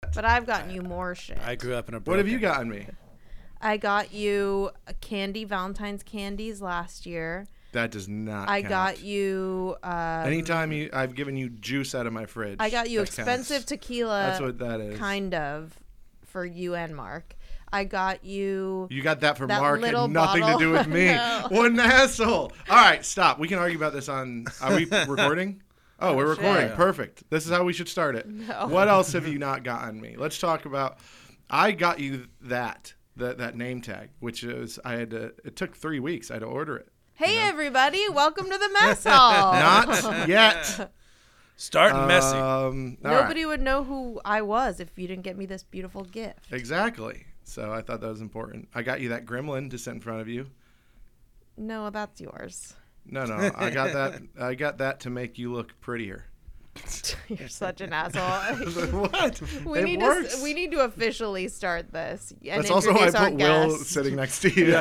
But I've gotten you more shit. I grew up in a. What have you gotten me? I got you Valentine's candies last year. That does not I count. got you. Anytime I've given you juice out of my fridge. I got you that expensive counts. tequila. That's what that is. Kind of, for you and Mark. I got you. You got that for that Mark. Had little nothing bottle. to do with me. No. What an asshole! All right, stop. We can argue about this on. Are we recording? Oh, we're recording. shit. Perfect. This is how we should start it. No. What else have you not gotten me? Let's talk about. I got you that name tag, which is it took 3 weeks. I had to order it. Hey everybody! Welcome to the mess hall. Not yet. Starting messy. All Nobody right. would know who I was if you didn't get me this beautiful gift. Exactly. So I thought that was important. I got you that gremlin to sit in front of you. No, that's yours. No, I got that. I got that to make you look prettier. You're such an asshole. What? We It need works. to officially start this. And That's also why I introduce our put Will guest. sitting next to you.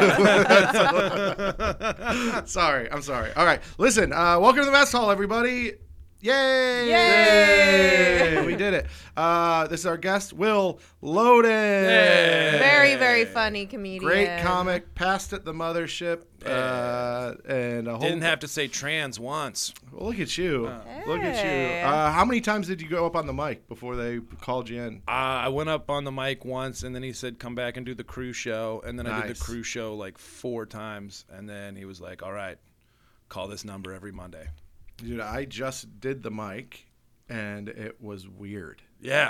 Sorry, I'm sorry. All right, listen. Welcome to the mess hall, everybody. Yay! Yay! We did it. This is our guest, Will Loden. Very, very funny comedian. Great comic. Passed at the mothership. And a whole. Didn't have to say trans once. Well, look at you. Look at Hey. you. How many times did you go up on the mic before they called you in? I went up on the mic once, and then he said, "Come back and do the crew show." And then I did Nice. the crew show like 4 times, and then he was like, "All right, call this number every Monday." Dude, I just did the mic, and it was weird. Yeah.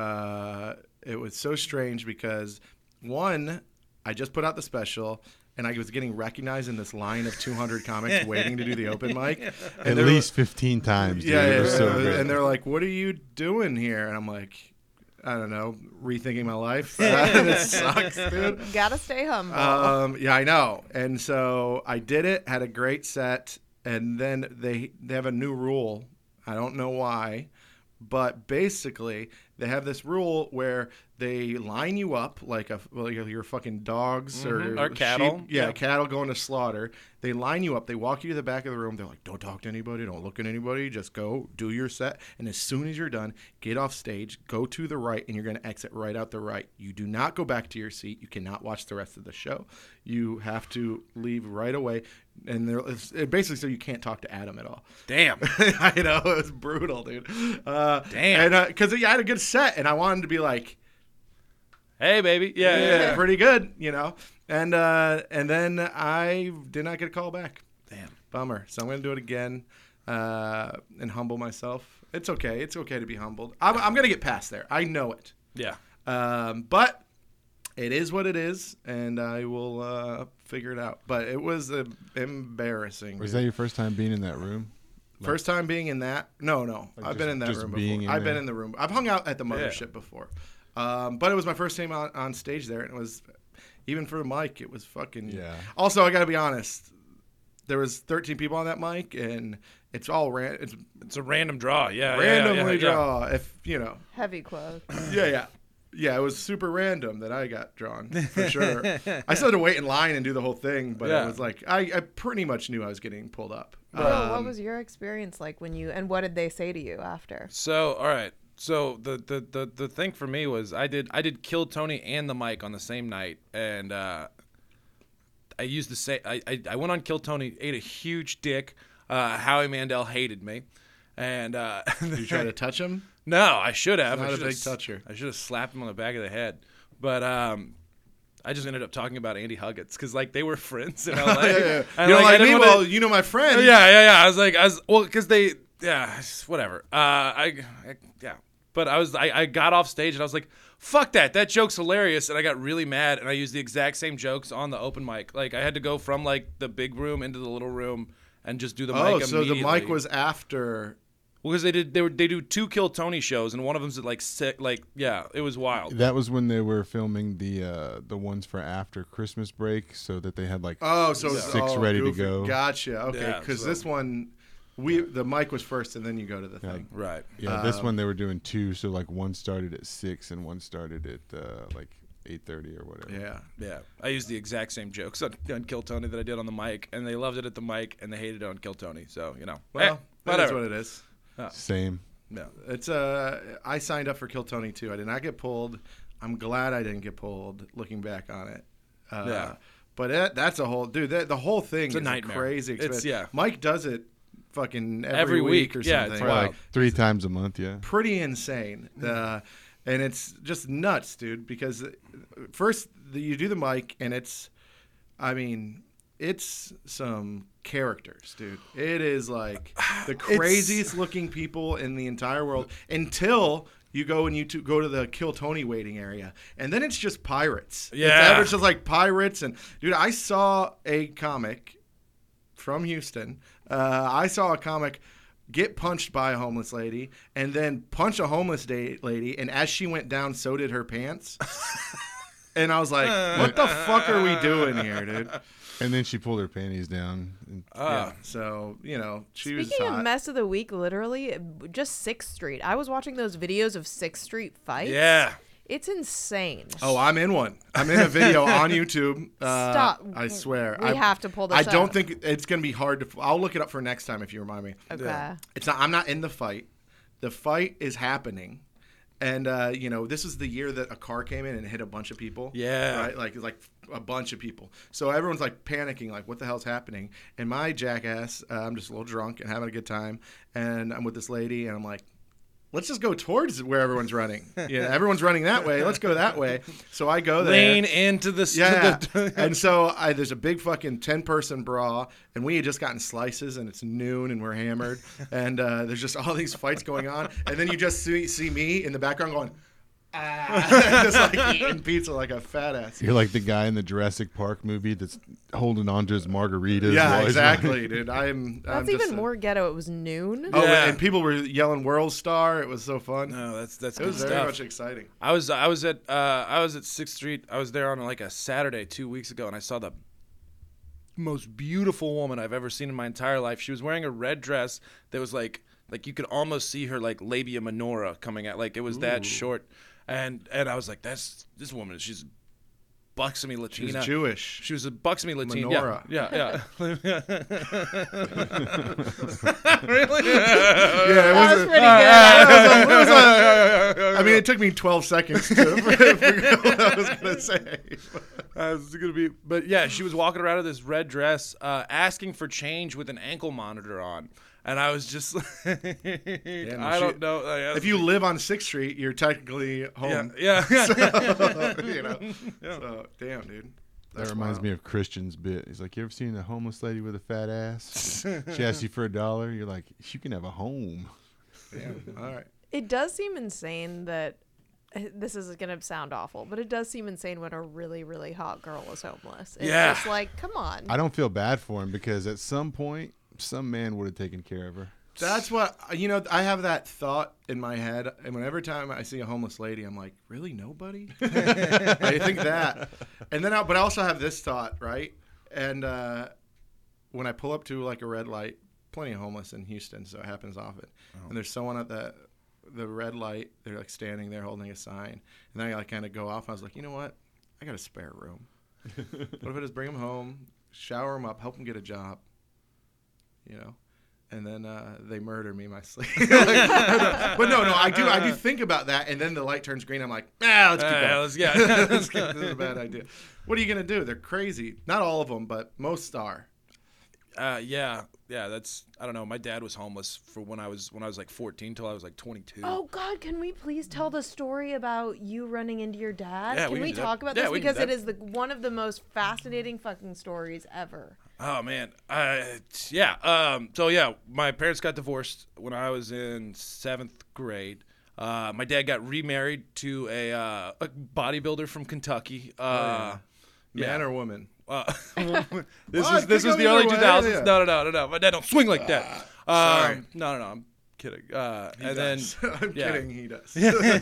It was so strange because, one, I just put out the special, and I was getting recognized in this line of 200 comics waiting to do the open mic. At And they were- least 15 times. Dude. Yeah, It was so good. and they're like, "What are you doing here?" And I'm like, I don't know, rethinking my life. It sucks, dude. Gotta stay humble. Yeah, I know. And so I did it, had a great set, and then they have a new rule. I don't know why, but basically they have this rule where they line you up like your fucking dogs Or cattle. sheep. Yeah, Yeah. cattle going to slaughter. They line you up. They walk you to the back of the room. They're like, "Don't talk to anybody. Don't look at anybody. Just go do your set. And as soon as you're done, get off stage, go to the right, and you're going to exit right out the right. You do not go back to your seat. You cannot watch the rest of the show. You have to leave right away." And it basically so you can't talk to Adam at all. Damn. I know, it was brutal, dude. Damn. And because I had a good set, and I wanted to be like, Hey, baby. Yeah. pretty good, you know. And then I did not get a call back. Damn. Bummer. So I'm gonna do it again and humble myself. It's okay. It's okay to be humbled. I'm gonna get past there. I know it. Yeah. But it is what it is, and I will figure it out. But it was embarrassing. Was that your first time being in that room? First time being in that? No. Like I've been in that just room being before. in I've been there? in the room. I've hung out at the mothership before. But it was my first time on stage there, and it was, even for the mic, it was fucking. Yeah. Also, I got to be honest. There was 13 people on that mic, and it's all it's It's a random draw. Yeah. randomly yeah. draw. If you know, Heavy quotes. yeah. It was super random that I got drawn for sure. I still had to wait in line and do the whole thing, but Yeah. it was like I pretty much knew I was getting pulled up. Well, what was your experience like and what did they say to you after? So, all right. So the thing for me was I did Kill Tony and the mic on the same night, and I used to say I went on Kill Tony, ate a huge dick. Howie Mandel hated me, and Did you try to touch him? no, I should have. Not I a should big have toucher. I should have slapped him on the back of the head, but I just ended up talking about Andy Huggins because like they were friends in LA. Yeah. And, You don't I like didn't me? wanna- Well, you know my friend. yeah. I was well, because they, whatever. Yeah. But I got off stage and I was like, fuck that. That joke's hilarious. And I got really mad and I used the exact same jokes on the open mic. Like I had to go from like the big room into the little room and just do the Oh, mic so the immediately. mic was after. because they do 2 Kill Tony shows and one of them's at like 6. Like yeah, it was wild. That was when they were filming the ones for after Christmas break, so that they had like Oh, so 6 ready goofy. to go. Gotcha. Okay, Yeah, because so- this one, the mic was first, and then you go to the thing. Right. Yeah, this one they were doing 2, so like one started at 6 and one started at like 8:30 or whatever. Yeah. Yeah, I used the exact same jokes on Kill Tony that I did on the mic, and they loved it at the mic, and they hated it on Kill Tony. So you know, Well, that is whatever. what it is. Same. Yeah. It's I signed up for Kill Tony too. I did not get pulled. I'm glad I didn't get pulled. Looking back on it, Yeah. But that's a whole dude. The whole thing It's a is nightmare. crazy It's- expensive. yeah. Mike does it fucking Every week or week. Yeah, something. it's For wild. like 3 times a month, yeah. Pretty insane. And it's just nuts, dude. Because first you do the mic, and it's some characters, dude. It is like the craziest looking people in the entire world until you go and go to the Kill Tony waiting area, and then it's just pirates. Yeah. It's just like pirates. And dude, I saw a comic from Houston. I saw a comic get punched by a homeless lady and then punch a homeless lady, and as she went down, so did her pants. And I was like, what the fuck are we doing here, dude? And then she pulled her panties down. And Yeah. So, she was Speaking hot. of mess of the week, literally, just 6th Street. I was watching those videos of 6th Street fights. Yeah. It's insane. Oh, I'm in one. I'm in a video on YouTube. Stop. I swear. We have to pull this I don't up. think it's going to be hard to. I'll look it up for next time if you remind me. Okay. Yeah. It's not. I'm not in the fight. The fight is happening, and this is the year that a car came in and hit a bunch of people. Yeah. Right. Like a bunch of people. So everyone's like panicking, like what the hell's happening? And my jackass, I'm just a little drunk and having a good time, and I'm with this lady, and I'm like, let's just go towards where everyone's running. Yeah, everyone's running that way. Let's go that way. So I go there. Lean into the. Yeah. And so there's a big fucking 10-person brawl, and we had just gotten slices, and it's noon, and we're hammered, and there's just all these fights going on, and then you just see me in the background going, just like eating pizza like a fat ass. you're like the guy in the Jurassic Park movie that's holding on to his margaritas. Yeah, while he's exactly, dude. I'm That's just even more ghetto. It was noon. Oh, Yeah. and people were yelling "World Star." It was so fun. No, that's It good was very stuff. much exciting. I was at 6th Street. I was there on like a Saturday 2 weeks ago, and I saw the most beautiful woman I've ever seen in my entire life. She was wearing a red dress that was like you could almost see her like labia minora coming out. Like it was that short, and I was like, this woman. She's Buxomy Latina. She's Jewish. She was a Buxomy Latina. Menorah. Yeah. Really? Yeah, it That was was. pretty good. I mean, it took me 12 seconds to figure out what I was gonna say. It's gonna be, but yeah, she was walking around in this red dress, asking for change with an ankle monitor on, and I was just, I don't know. If you live on 6th Street, you're technically home. yeah. So, damn, dude. That reminds me of Christian's bit. He's like, you ever seen a homeless lady with a fat ass? She asks you for $1. You're like, you can have a home. Damn. All right. It does seem insane that this is going to sound awful, but it does seem insane when a really, really hot girl is homeless. It's Yeah. just like, come on. I don't feel bad for him because at some point, some man would have taken care of her. That's what I have that thought in my head, and whenever time I see a homeless lady, I'm like, really, nobody? I think that, and then, but I also have this thought, right? And when I pull up to like a red light, plenty of homeless in Houston, so it happens often. And there's someone at the red light. They're like standing there holding a sign, and then I like kind of go off. I was like, you know what? I got a spare room. What if I just bring him home, shower him up, help him get a job? And then they murder me in my sleep. But no, I do think about that, and then the light turns green. I'm like, let's keep going. This is a bad idea. What are you gonna do? They're crazy. Not all of them, but most are. Yeah. That's, I don't know. My dad was homeless for when I was like 14 till I was like 22. Oh God! Can we please tell the story about you running into your dad? Yeah, can we we can do that. talk about Yeah, this we can do because it that. is one of the most fascinating fucking stories ever. Oh man, yeah. So yeah, my parents got divorced when I was in 7th grade. My dad got remarried to a bodybuilder from Kentucky. Man yeah. or woman? This What? was Pick the early another 2000s. one. Yeah. No. My dad don't swing like that. Sorry. No. I'm kidding. He And does. then I'm yeah. kidding. He does.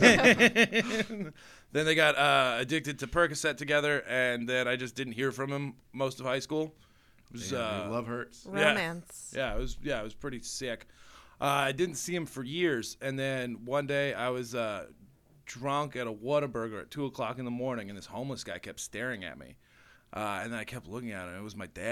then they got addicted to Percocet together, and then I just didn't hear from him most of high school. It was, Damn, dude, love hurts. Romance. Yeah, it was pretty sick. I didn't see him for years, and then one day I was drunk at a Whataburger at 2:00 in the morning, and this homeless guy kept staring at me, and then I kept looking at him. It was my dad,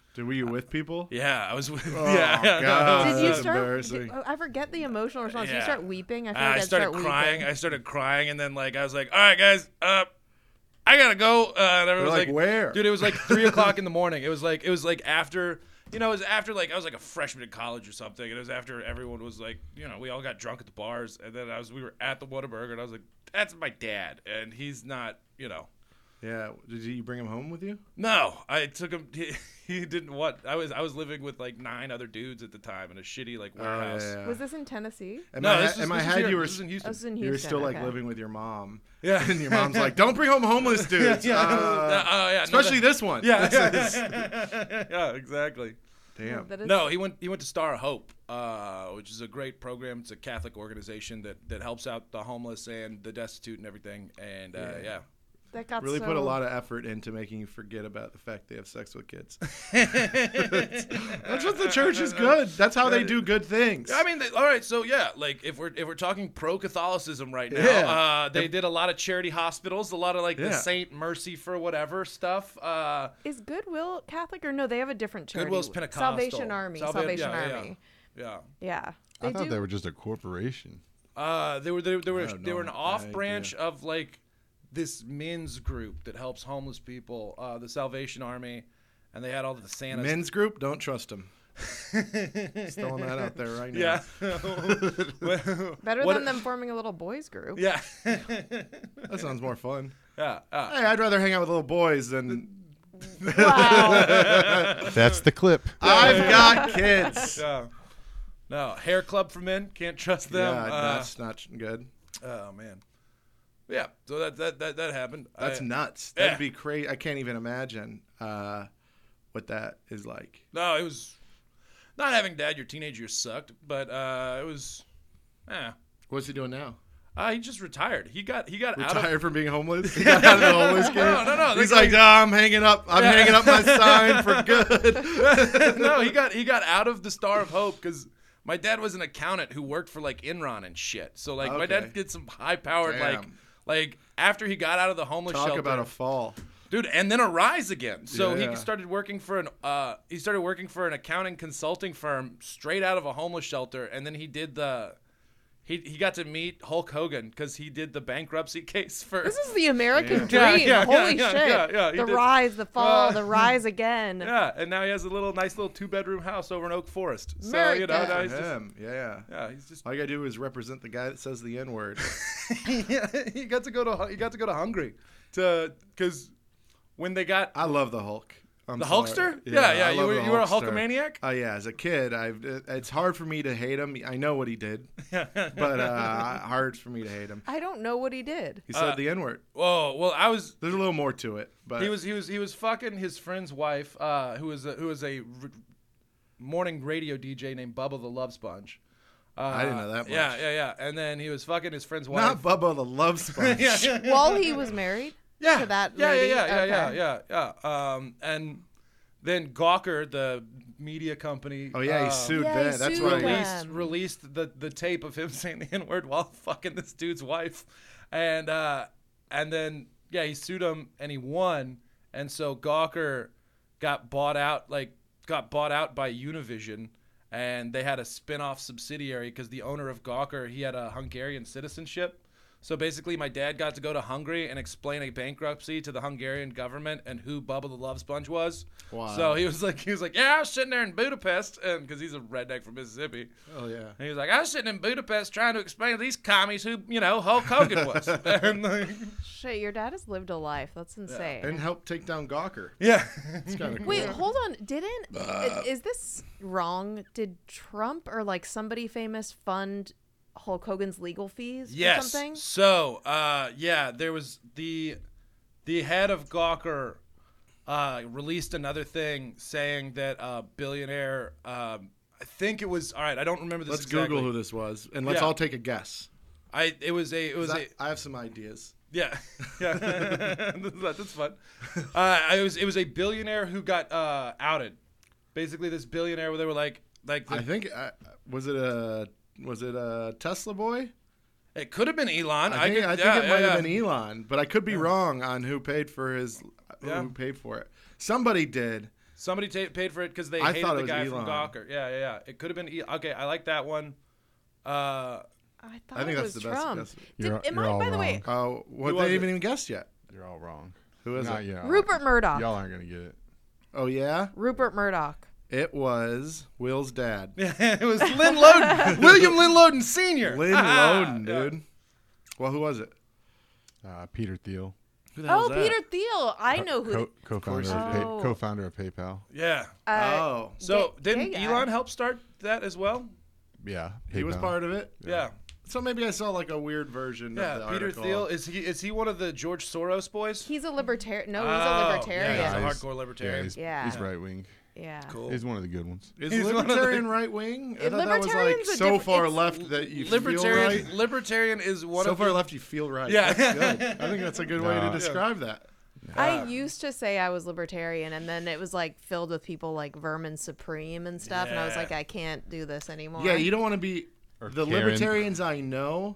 Were you with people? Yeah, I was with. Oh, yeah, God. Did you that's start? embarrassing. I forget the emotional response. Did you Yeah. start weeping? I feel like I I'd started start crying. Weeping. I started crying, and then like I was like, "All right, guys, I gotta go." And everyone was like, "Where?" Dude, it was like 3:00 in the morning. It was like after. It was after like I was like a freshman in college or something, and it was after everyone was like, we all got drunk at the bars, and then we were at the Whataburger, and I was like, "That's my dad, and he's not, Yeah. Did you bring him home with you? No, I took him. He didn't want. I was living with like 9 other dudes at the time in a shitty like warehouse. Yeah. Was this in Tennessee? In No, my, this in my was head, here. you were This was in Houston. I was in you Houston. were still like okay. living with your mom. Yeah, And your mom's like, "Don't bring home homeless dudes." yeah, Especially this one. Yeah, This is- yeah, exactly. Damn. That is- No, he went to Star of Hope, which is a great program. It's a Catholic organization that helps out the homeless and the destitute and everything. And yeah. that got Really so... put a lot of effort into making you forget about the fact they have sex with kids. That's what the church is good. That's how they do good things. I mean, all right. So yeah, like if we're talking pro Catholicism right now, Yeah. they did a lot of charity hospitals, a lot of like the Yeah. Saint Mercy for whatever stuff. Is Goodwill Catholic or no? They have a different charity. Goodwill's Pentecostal. Salvation Army. Salvation yeah, Army. Yeah. Yeah. I thought do. they were just a corporation. They were have they were an no off branch of like this men's group that helps homeless people, the Salvation Army, and they had all the Santas. Men's group, don't trust them. Just throwing that out there right now. Yeah. Better What- than them forming a little boys group. Yeah. That sounds more fun. Yeah. Hey, I'd rather hang out with little boys than Wow. That's the clip. I've got kids. Yeah. No, hair club for men. Can't trust them. Yeah, that's not good. Oh man. Yeah. So that happened. That's I- nuts. Yeah. That'd be crazy. I can't even imagine what that is like. No, it was not having dad your teenage years sucked, but it was. What's he doing now? He just retired. He got out of. Retired from being homeless? He got out of the homeless game? No. He's like, I'm hanging up my sign for good. No, he got out of the Star of Hope because my dad was an accountant who worked for like Enron and shit. So like my dad Okay. did some high powered Damn. like after he got out of the homeless Talk shelter. about a fall. Dude, and then a rise again. So Yeah. he started working for an accounting consulting firm straight out of a homeless shelter, and then he did he got to meet Hulk Hogan because he did the bankruptcy case for. This is the American Yeah. dream. Yeah, Holy yeah, shit. yeah, he The did. rise, the fall, the rise again. Yeah, and now he has a nice little 2-bedroom house over in Oak Forest. So America. now he's For just, him. Yeah. he's just All you gotta do is represent the guy that says the N-word. he got to go to Hungary because when they got I love the Hulk. I'm the sorry. Hulkster. I Yeah. You love were the a Hulkster. Hulkamaniac. Yeah, as a kid, it's hard for me to hate him. I know what he did, but hard for me to hate him. I don't know what he did. He said the N-word. Whoa. Well, There's a little more to it, but he was fucking his friend's wife, who was a morning radio DJ named Bubba the Love Sponge. I didn't know that much. Yeah. And then he was fucking his friend's wife. not Bubba the Love Sponge. While he was married Yeah. to that yeah, lady? yeah. And then Gawker, the media company. Oh yeah, he sued Yeah, he Ben. That's sued right. them. released the tape of him saying the N-word while fucking this dude's wife, and then he sued him and he won, and so Gawker got bought out by Univision, and they had a spin-off subsidiary because the owner of Gawker, he had a Hungarian citizenship. So basically, my dad got to go to Hungary and explain a bankruptcy to the Hungarian government and who Bubba the Love Sponge was. Wow. So he was like, yeah, I was sitting there in Budapest, and because he's a redneck from Mississippi, Oh yeah. and he was like, I was sitting in Budapest trying to explain to these commies who Hulk Hogan was. And like, Shit, your dad has lived a life. That's insane. And helped take down Gawker. yeah, It's kind of Wait, cool. hold on. Is this wrong? Did Trump or like somebody famous fund Hulk Hogan's legal fees or yes. something? So, there was the head of Gawker released another thing saying that a billionaire, I think it was, all right, I don't remember this Let's exactly. Google who this was, and let's Yeah. all take a guess. It was I have some ideas. Yeah, that's fun. It was a billionaire who got outed. Basically, this billionaire where they were like I think was it a Tesla boy? it could have been Elon. I think it might have been Elon, but I could be wrong on who paid for Yeah. who paid for it. Somebody did. Somebody paid for it because they I hated thought the it was guy from Elon. Gawker. Yeah. It could have been. Okay, I like that one. I thought I think it that's was the best Trump. guess. You're all By the way, Oh, what Who they was haven't it? even guessed yet. You're all wrong. Who is Not it? yet. Rupert Murdoch. Y'all aren't gonna get it. Oh yeah, Rupert Murdoch. it was Will's dad, it was Lynn Loden, William Lynn Loden Sr. Lynn Loden, dude. Well, who was it? Peter Thiel, Who the hell Oh, is that? Peter Thiel. I know who. co-founder course of, he did. co-founder of PayPal. Yeah. Oh, So gay didn't guy. Elon help start that as well? Yeah, he was PayPal. part of it. Yeah. So maybe I saw like a weird version of the Peter article. Thiel is he one of the George Soros boys? He's a libertarian. No, he's Oh, a libertarian. Yeah, he's a Yeah, hardcore libertarian. Yeah. He's right wing. Yeah. Cool. He's one of the good ones. Is He's one of the- libertarian right wing? I thought that was like Libertarian's a so diff- far it's- left that you feel Libertarian right. libertarian is one So of far the, left you feel right. Yeah. That's good. I think that's a good way to No. describe that. I used to say I was libertarian, and then it was like filled with people like Vermin Supreme and stuff, and I was Yeah. like, I can't do this anymore. Yeah, you don't want to be Or the Karen. libertarians I know.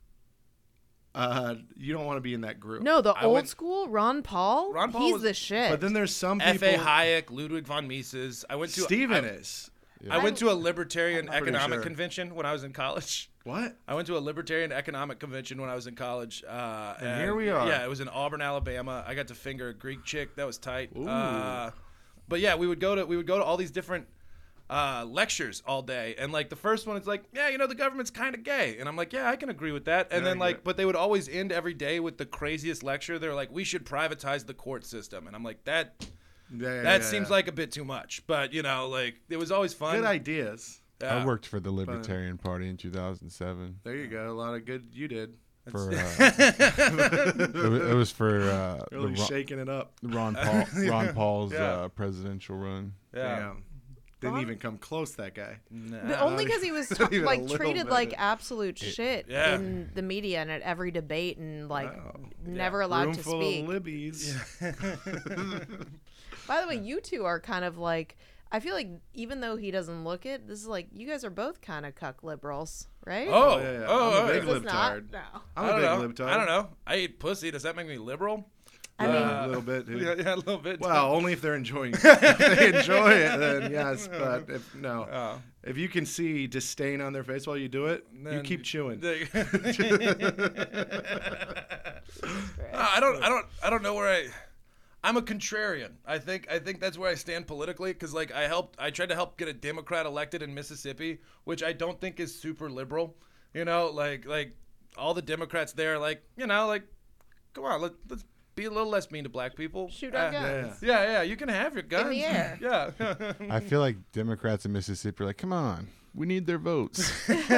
You don't want to be in that group. No, the I old went- school Ron Paul. Ron Paul he's was- the shit. But then there's some people. F.A. Hayek, Ludwig von Mises. I went to Steven I, is. I went to a libertarian pretty economic sure. convention when I was in college. What? I went to a libertarian economic convention when I was in college. And here we are. Yeah, it was in Auburn, Alabama. I got to finger a Greek chick. That was tight. Ooh. But yeah, we would go to all these different lectures all day, and like the first one, it's like, yeah, you know, the government's kind of gay, and I'm like, yeah, I can agree with that. And Yeah, then I like, get it. but they would always end every day with the craziest lecture. They're like, we should privatize the court system, and I'm like, that Yeah, seems like a bit too much. But you know, like it was always fun. good ideas. Yeah. I worked for the Libertarian Party in 2007. There you go. A lot of good you did. For it was for Really the shaking it up. Ron Paul's Yeah. Presidential run. Yeah. Damn. Didn't even come close, that guy. But only because he was Not even a like little treated bit. like absolute shit Yeah. in the media and at every debate and like Wow. never allowed Room to full speak. of libbies. By the way, you two are kind of like, I feel like even though he doesn't look it, this is like you guys are both kind of cuck liberals, right? Oh, yeah. oh, I'm a big Is this libtard. not? No. I'm I a don't big know. libtard. I don't know. I eat pussy. Does that make me liberal? I mean, A little bit, dude. Yeah, a little bit. Well, only if they're enjoying it. If they enjoy it, then yes. But if no, Oh. if you can see disdain on their face while you do it, you Then- keep chewing. I don't know where I'm a contrarian. I think that's where I stand politically, because like I tried to help get a Democrat elected in Mississippi, which I don't think is super liberal. You know, like all the Democrats there, like, you know, like, come on, let's be a little less mean to black people. Shoot our guns. Yeah, you can have your guns. the air. Yeah. I feel like Democrats in Mississippi are like, come on, we need their votes.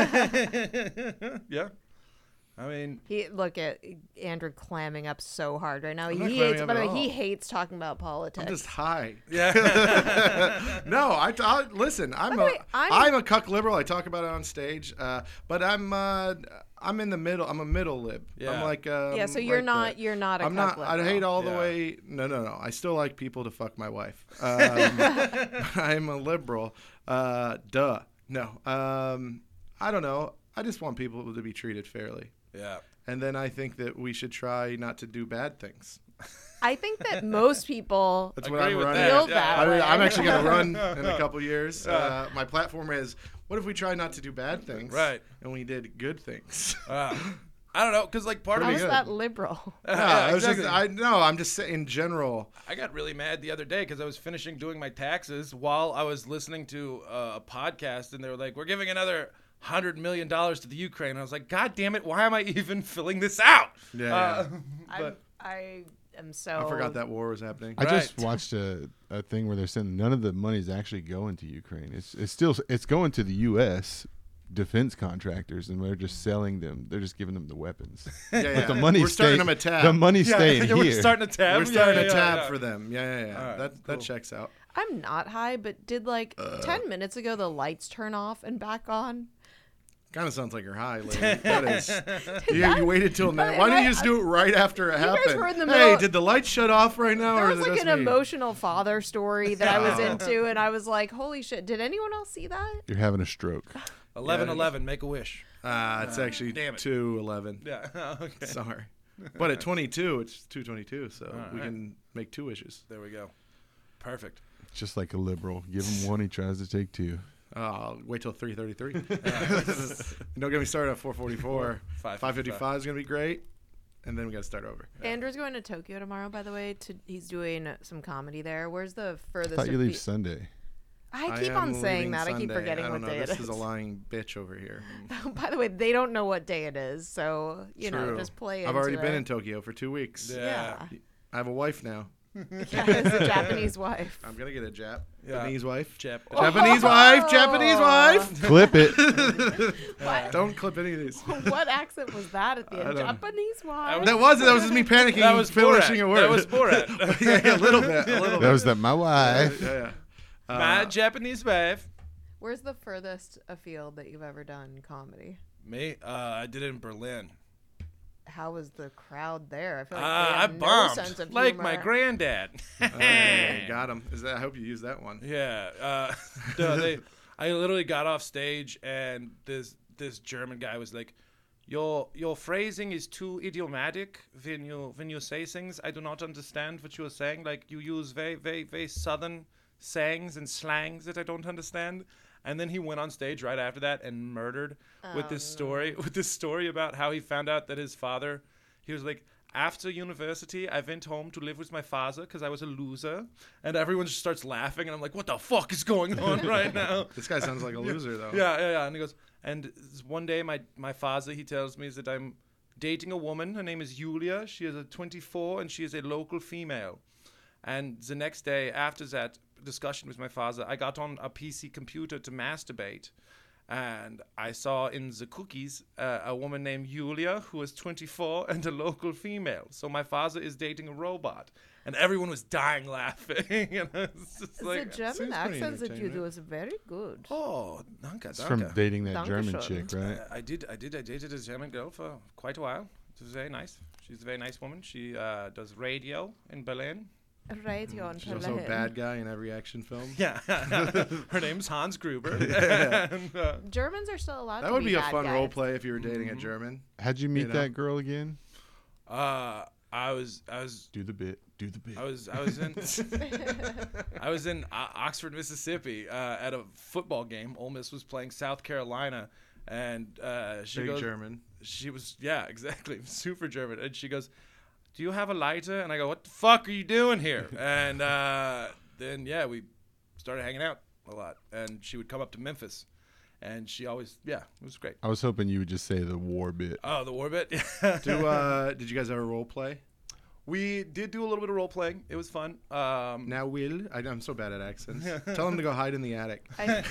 Yeah. I mean, He look at Andrew clamming up so hard right now. I'm not He clamming hates. up By the at way, he all. hates talking about politics. I'm just high. yeah. No, I listen. I'm the a way, I'm- I'm a cuck liberal. I talk about it on stage, but I'm in the middle. I'm a middle lib. Yeah. I'm like yeah, so you're right not. there. You're not a. I'm not. cuck I liberal. hate all the Yeah. way. No. I still like people to fuck my wife. I'm a liberal. Duh. No. I don't know. I just want people to be treated fairly. Yeah. And then I think that we should try not to do bad things. I think that most people That's what Agree I'm with running. that. feel Yeah. that way. I'm actually going to run in a couple years. My platform is, what if we try not to do bad things? Right. And we did good things. I don't know, because like part of How me is good. that liberal? Yeah, exactly. I'm just saying in general. I got really mad the other day because I was finishing doing my taxes while I was listening to a podcast, and they were like, "We're giving another $100 million to the Ukraine." And I was like, "God damn it! Why am I even filling this out?" Yeah. I am so. I forgot that war was happening. I just Right. watched a thing where they're saying none of the money is actually going to Ukraine. It's going to the U.S. defense contractors, and they're just selling them. They're just giving them the weapons. Yeah, But the money We're starting them a tab. The money's staying we're here. starting a tab. We're starting Yeah, a tab yeah. for them. Yeah. All right, that cool. checks out. I'm not high, but did like 10 minutes ago the lights turn off and back on? Kind of sounds like you're high, lady. That is. You waited till now. Why didn't you just do it right after it You guys happened? were in the Hey, middle- did the lights shut off right now, There or was is it like just an me? emotional father story that I was Oh. into, and I was like, holy shit, did anyone else see that? You're having a stroke. 11-11, make a wish. It's actually damn it. 2:11. Yeah. Okay. Sorry, but at 22, it's 2:22, so we right. can make 2 wishes. There we go. Perfect. Just like a liberal. Give him one, he tries to take two. Wait till 3:33. Don't get me started at 4:44. 5:55 is gonna be great, and then we gotta start over. Andrew's going to Tokyo tomorrow, by the way. He's doing some comedy there. Where's the furthest? I thought you leave Sunday. I keep on saying that. I keep forgetting what day it is. This is a lying bitch over here. By the way, they don't know what day it is, so you know, just play. I've already been in Tokyo for 2 weeks. Yeah. I have a wife now. Yeah, it's a Japanese wife. I'm gonna get a Yeah. Japanese wife. Japanese Japanese wife. Clip it. Don't clip any of these. What accent was that at the end? Japanese wife. That was just me panicking. That was finishing Borat. a word. That was Borat. Yeah, a little bit. That was my wife. Yeah. My Japanese wife. Where's the furthest afield that you've ever done comedy? Me? I did it in Berlin. How was the crowd there? I feel like they I have bombed no sense of like humor. my granddad. Got him. I hope you use that one. Yeah. No, I literally got off stage and this German guy was like, Your phrasing is too idiomatic when you say things. I do not understand what you are saying. Like you use very, very, very southern sayings and slangs that I don't understand. And then he went on stage right after that and murdered with this story about how he found out that his father, he was like, after university, I went home to live with my father because I was a loser. And everyone just starts laughing. And I'm like, what the fuck is going on right now? This guy sounds like a loser, though. Yeah. And he goes, and one day my father, he tells me that I'm dating a woman. Her name is Julia. She is 24 and she is a local female. And the next day after that discussion with my father, I got on a PC computer to masturbate. And I saw in the cookies a woman named Julia who was 24 and a local female. So my father is dating a robot. And everyone was dying laughing. And I was just like, the German accents that you do is very good. oh, danke. It's from dating that Danke German schön. chick, right? I dated a German girl for quite a while. It was very nice. She's a very nice woman. She does radio in Berlin. Radio and She's also a bad guy in every action film. Yeah. Her name's Hans Gruber. And, Germans are still allowed That to would be a bad fun guys. role play if you were dating a German. How'd you meet know? that girl again? I was Do the bit. I was in Oxford, Mississippi, at a football game. Ole Miss was playing South Carolina, and she Big goes, German. She was, yeah, exactly, super German, and she goes, "Do you have a lighter?" And I go, "What the fuck are you doing here?" And then we started hanging out a lot, and she would come up to Memphis, and she always, it was great. I was hoping you would just say the war bit. Oh, the war bit. Did you guys ever role play? We did do a little bit of role playing. It was fun. Now, I'm so bad at accents. Tell him to go hide in the attic.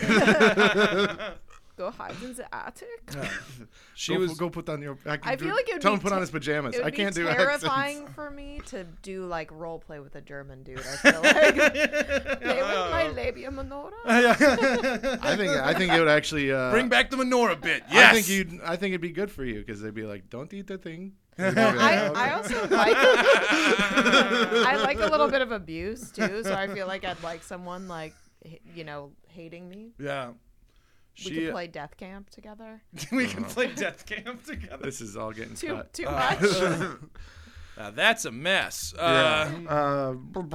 Go hide in the attic. Go put on your. I feel like it would tell be him put on his pajamas. It would I can't be do terrifying accents. for me to do like role play with a German dude. I feel like play with my labia minora. I think it would actually Bring back the menorah bit. Yes. I think it'd be good for you because they'd be like, "Don't eat that thing." I also like I like a little bit of abuse too, so I feel like I'd like someone like hating me. Yeah. We could play Death Camp together. We can play Death Camp together. This is all getting Too cut. much. Now that's a mess. Yeah.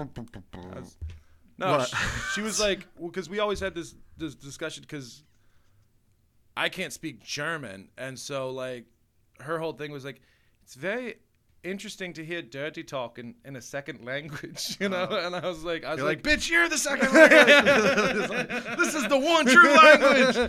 No, What? she was like, because we always had this discussion because I can't speak German, and so like her whole thing was like, it's very interesting to hear dirty talk in a second language, And I was like, You're like, bitch, you're the second language. This is the one true language.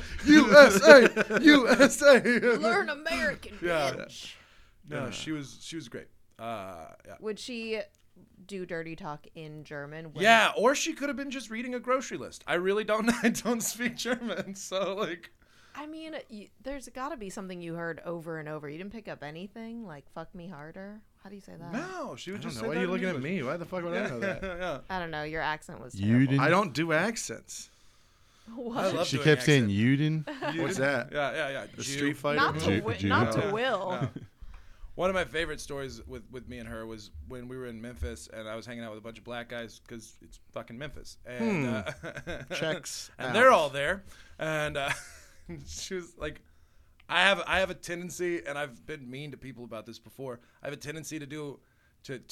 USA. Learn American, Yeah. bitch. No, she was great. Yeah. Would she do dirty talk in German? Yeah, or she could have been just reading a grocery list. I really don't. I don't speak German, so like. I mean, there's got to be something you heard over and over. You didn't pick up anything like "fuck me harder." How do you say that? No, she would I just. don't know. Why are you looking at me? Why the fuck would I know that? Yeah. I don't know. Your accent was You terrible. didn't. I don't do accents. What? I love She doing kept saying accent. Yuden. What's that? Yeah. The Jew. Street Fighter? Not to, Jew. not to Yeah. Will. Yeah. One of my favorite stories with me and her was when we were in Memphis and I was hanging out with a bunch of black guys because it's fucking Memphis. And Checks and out. they're all there. And she was like, I have a tendency, and I've been mean to people about this before. I have a tendency to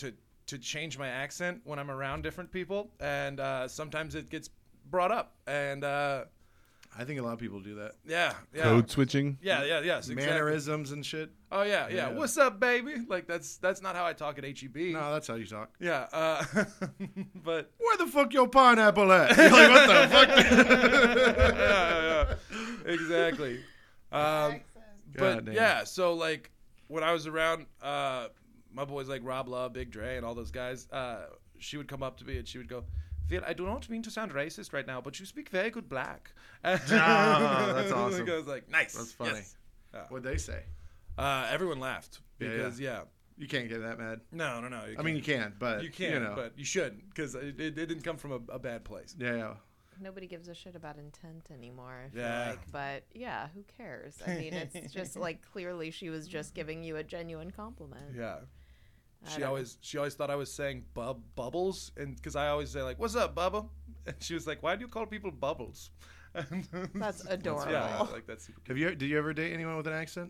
to change my accent when I'm around different people, and sometimes it gets brought up, and I think a lot of people do that. yeah. Code switching. Yes, exactly. Mannerisms and shit. Oh yeah. Yeah. What's up, baby? Like that's not how I talk at HEB. No, that's how you talk. Yeah, but Where the fuck your pineapple at? You're like, what the fuck? yeah, exactly. But God damn. yeah, so like when I was around my boys like Rob Love, Big Dre, and all those guys, she would come up to me and she would go, "Phil, I do not mean to sound racist right now, but you speak very good black." that's awesome. I was like, "Nice, That's funny. yes." What'd they say? Everyone laughed because You can't get that mad. no. I mean, you can, but you can, you know. but you shouldn't because it didn't come from a bad place. Yeah. Nobody gives a shit about intent anymore, I feel Yeah. like. But yeah, who cares? I mean, it's just like clearly she was just giving you a genuine compliment. Yeah. I She don't- always thought I was saying bubbles, and because I always say like, "What's up, Bubba?" And she was like, "Why do you call people bubbles?" That's adorable. Yeah, like that's super cute. Did you ever date anyone with an accent?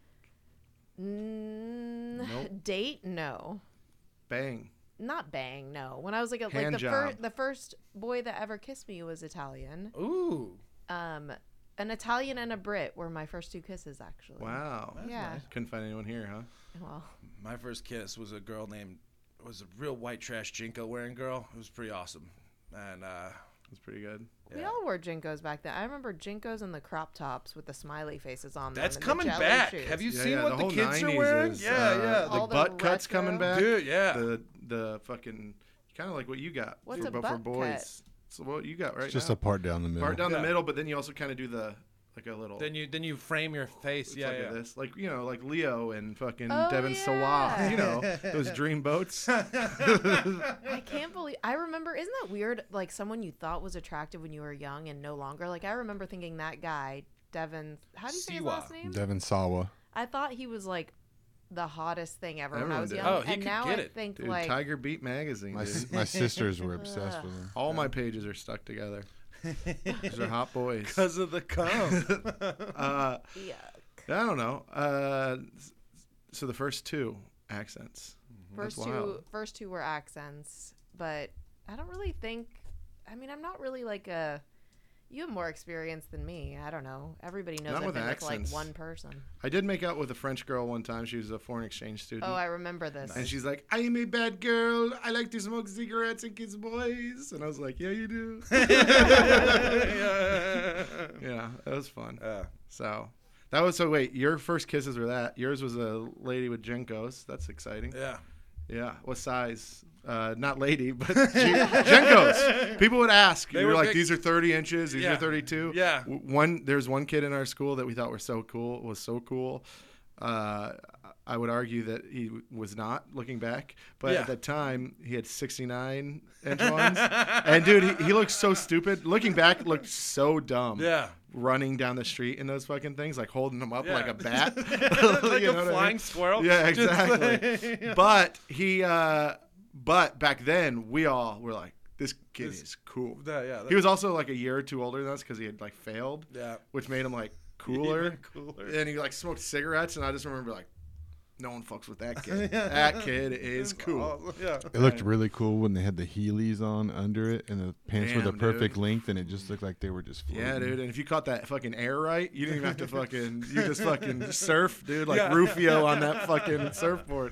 Nope. Date? No. Bang. Not bang, no. When I was like Hand job. the first boy that ever kissed me was Italian. Ooh, An Italian and a Brit were my first two kisses, actually. Wow. Yeah. Couldn't find anyone here, huh? Well, my first kiss was a girl was a real white trash Jinko wearing girl. It was pretty awesome, and That's pretty good. we all wore Jinkos back then. I remember Jinkos and the crop tops with the smiley faces on them. that's and the coming jelly back. shoes. Have you Yeah, seen yeah, what the whole kids are 90s wearing? is, Yeah. The All the butt cuts retro- coming back. Dude, yeah. The fucking kind of like what you got. What's for, a but butt for boys. cut? So what you got right It's just now? a part down the middle. Part down Yeah. the middle, but then you also kind of do the like a little. Then you frame your face. It's Yeah, like yeah. this, like like Leo and fucking Oh, Devin yeah. Sawa. You know those dream boats. I can't believe. I remember. Isn't that weird? Like someone you thought was attractive when you were young and no longer. Like I remember thinking that guy, Devin. How do you say his Siwa. last name? Devin Sawa. I thought he was like the hottest thing ever when Everyone I was did. young. Oh, he and could now get I it. think Dude, like Tiger Beat magazine. My Dude. my sisters were obsessed with him. All my pages are stuck together. These are hot boys. Because of the cum. Uh, yuck. I don't know. So the first two accents. That's wild. First two were accents, but I don't really think. I mean, I'm not really like a. You have more experience than me. I don't know. Everybody knows Not I've with been accents. with like one person. I did make out with a French girl one time. She was a foreign exchange student. Oh, I remember this. And she's like, I am a bad girl. I like to smoke cigarettes and kiss boys. And I was like, yeah, you do. Yeah, that was fun. So that was, so wait, your first kisses were that. Yours was a lady with Jenkos. That's exciting. Yeah. Yeah. What size? Not lady, but Jenkos. People would ask. They You were were like, big. these are 30 inches. These Yeah. are 32. Yeah. There's one kid in our school that we thought was so cool. I would argue that he was not, looking back, but Yeah. at that time he had 69-inch ones, and dude, he looked so stupid. Looking back, looked so dumb. Yeah. Running down the street in those fucking things, like holding them up Yeah. like a bat, Like You a know what I flying mean? squirrel. Yeah, Just exactly. like- But he, but back then we all were like, this kid is cool. Yeah. He was also like a year or two older than us because he had like failed, Yeah. which made him like cooler. Even cooler. And he like smoked cigarettes, and I just remember like, no one fucks with that kid. That kid is cool. Oh, yeah. It looked really cool when they had the Heelys on under it, and the pants were the Damn, perfect dude. length, and it just looked like they were just floating. Yeah, dude. And if you caught that fucking air right, you didn't even have to fucking. You just fucking surf, dude, like Yeah. Rufio on that fucking surfboard.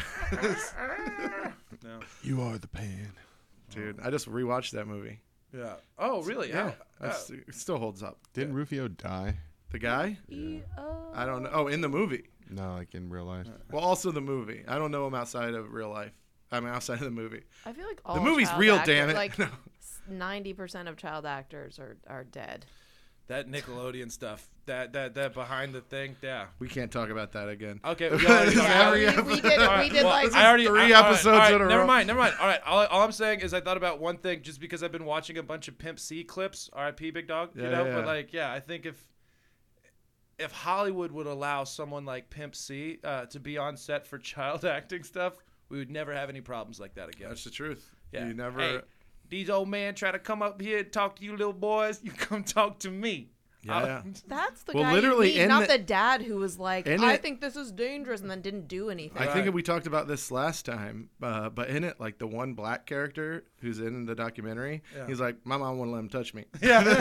No. You are the pan. Dude, I just rewatched that movie. Yeah. Oh, really? Yeah, How- it still holds up. Didn't Rufio die? The guy? I don't know. Oh, in the movie. No, like in real life. Well, also the movie. I don't know him outside of real life. I mean, outside of the movie. I feel like all The movie's child real, actors- damn it. Like No. 90% of child actors are dead. That Nickelodeon stuff. That behind the thing. Yeah. We can't talk about that again. Okay. We already talked Yeah, about it. Every we did. All right, We did well, like. I already 3 all right, episodes all right, in a never row. mind. All right. All I'm saying is I thought about one thing just because I've been watching a bunch of Pimp C clips. R.I.P. Big Dog. Yeah, you know, yeah. but like, yeah, I think if Hollywood would allow someone like Pimp C to be on set for child acting stuff, we would never have any problems like that again. That's the truth. Yeah. You never. Hey, these old men try to come up here and talk to you little boys. You come talk to me. Yeah. That's the Well, guy literally you need, in not the- the dad who was like, in I it- think this is dangerous, and then didn't do anything. I Right. think we talked about this last time, but in it, like the one black character who's in the documentary, Yeah. he's like, my mom wouldn't let him touch me.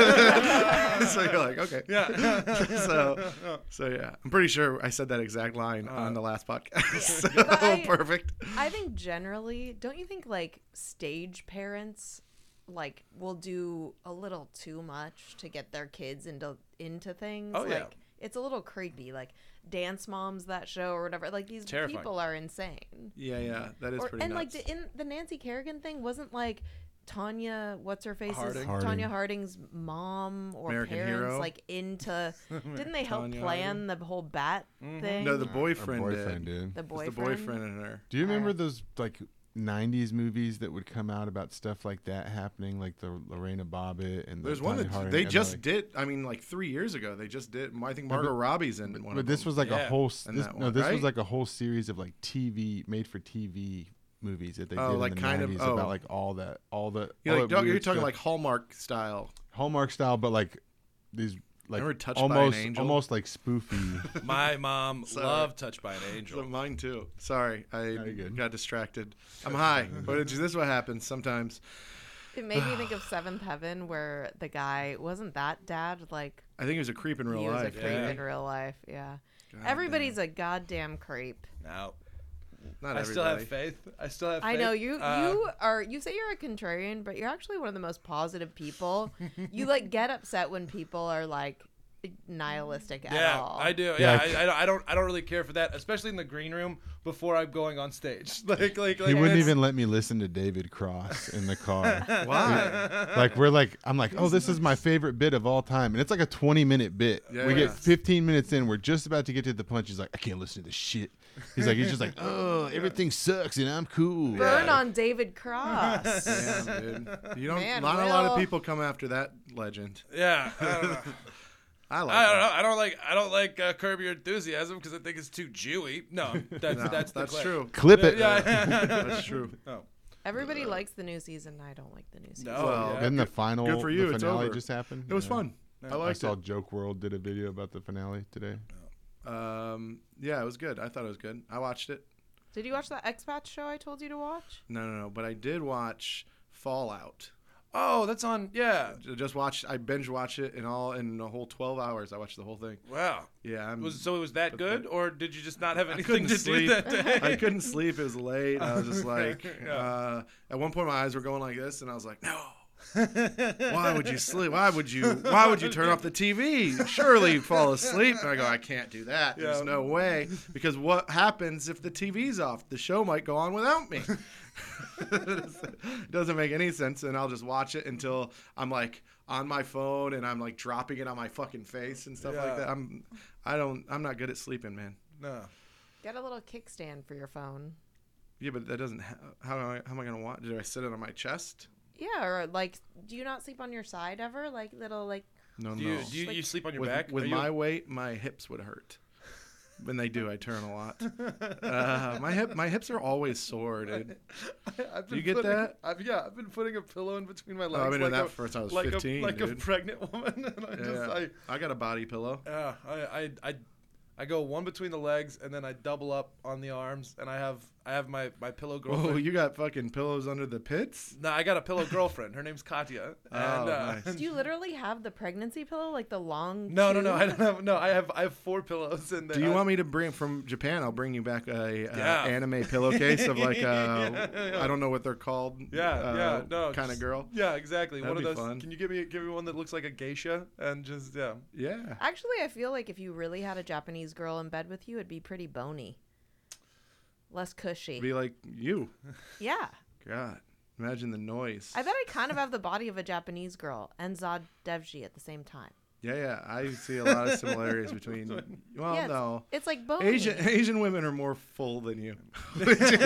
Yeah. So you're like, okay. Yeah. So yeah, I'm pretty sure I said that exact line on the last podcast. So But perfect. I think generally, don't you think like stage parents like will do a little too much to get their kids into things? Oh, yeah. Like it's a little creepy. Like Dance Moms, that show or whatever. Like these Terrifying. people are insane. Yeah, that is pretty And nuts. like in the Nancy Kerrigan thing wasn't like Tanya, what's her face? Harding. Tanya Harding's mom or American parents Hero. like into. Didn't they help Tanya plan the whole bat thing? no, the Her boyfriend, boyfriend did. did. The It's boyfriend. the boyfriend and her. Do you remember those like 90s movies that would come out about stuff like that happening, like the Lorena Bobbitt and the There's one Tanya that Harding, they and, just like- did. I mean, like 3 years ago, they just did. I think Margot Robbie's in one. But of this them. was like a Yeah. whole. And This, that no, one, this right? was like a whole series of like TV made for TV movies that they Oh, did like in the kind of- 90s oh. about like all the You're, like, you're weird talking stuff. like Hallmark style. Hallmark style, but like these like Remember Touched by an almost Angel? almost like spoofy. My mom Sorry. loved Touched by an Angel. So mine too. Sorry, I you're good. got distracted. I'm high, but this is what happens sometimes. It made me think of Seventh Heaven, where the guy wasn't that dad like I think he was a creep in real he was life. a creep yeah. in real life. Yeah, God everybody's a goddamn creep. No. Not I still have everybody. faith. I still have faith. I know you. Uh, You are. You say you're a contrarian, but you're actually one of the most positive people. You like get upset when people are like nihilistic at Yeah, all. I do. Yeah. Yeah, I don't really care for that, especially in the green room before I'm going on stage. Like He wouldn't it's- even let me listen to David Cross in the car. Why? Like I'm like, oh, this is my favorite bit of all time, and it's like a 20-minute bit. Yeah, we yeah. get 15 minutes in, we're just about to get to the punch. He's like, I can't listen to this shit. He's just like, oh, everything sucks and I'm cool. Burn on David Cross. Damn, dude. You don't. Man, not a lot of Will. people come after that legend. Yeah, I don't know. I like. I don't him. know. I don't like Curb Your Enthusiasm because I think it's too Jewy. No, that's No, that's the that's clip. true. Clip it. Yeah, That's true. No. Everybody likes the new season. I don't like the new season. No. Well, yeah. Then the final, good for you, the it's finale over. just happened. It was Yeah. fun. I I liked saw it. Joke World did a video about the finale today. Yeah, it was good. I thought it was good. I watched it. Did you watch that Expats show I told you to watch? No. But I did watch Fallout. Oh, that's on. Yeah. Just watched. I binge watched it in a whole 12 hours. I watched the whole thing. Wow. Yeah, It was that good, or did you just not have I anything couldn't to sleep. do that day? I couldn't sleep. It was late. I was just like, Yeah. at one point my eyes were going like this, and I was like, no. Why would you sleep? Why would you turn off the TV? Surely you'd fall asleep. And I go, I can't do that. There's Yeah. no way. Because what happens if the TV's off? The show might go on without me. It doesn't make any sense. And I'll just watch it until I'm like on my phone and I'm like dropping it on my fucking face and stuff like Yeah. that. I'm not good at sleeping, man. No. Get a little kickstand for your phone. Yeah, but that doesn't. How am I gonna watch? Do I sit it on my chest? Yeah, or like, do you not sleep on your side ever? Like little like. No, Do no. you sleep on your with back? with Are you- my weight, my hips would hurt. When they do, I turn a lot. My hips are always sore, dude. I've Do you get that? I've been putting a pillow in between my legs. I've been doing like that since I was like 15, like a dude. pregnant woman. And I got a body pillow. I go one between the legs and then I double up on the arms and I have my pillow girlfriend. Oh, you got fucking pillows under the pits? No, I got a pillow girlfriend. Her name's Katya. And, nice. Do you literally have the pregnancy pillow, like the long? No, tube? I don't have. No, I have 4 pillows. And Do you want me to bring from Japan? I'll bring you back a Yeah. anime pillowcase of like Yeah. I don't know what they're called. No, kind of girl. Yeah, exactly. That'd One of be those. fun. Can you give me one that looks like a geisha and just yeah. Yeah. Actually, I feel like if you really had a Japanese girl in bed with you, it'd be pretty bony. Less cushy. Be like you. Yeah. God, imagine the noise. I bet I kind of have the body of a Japanese girl and Zod Devji at the same time. Yeah. I see a lot of similarities between. Well, Yeah, no. It's like bony. Asian women are more full than you. Which is, you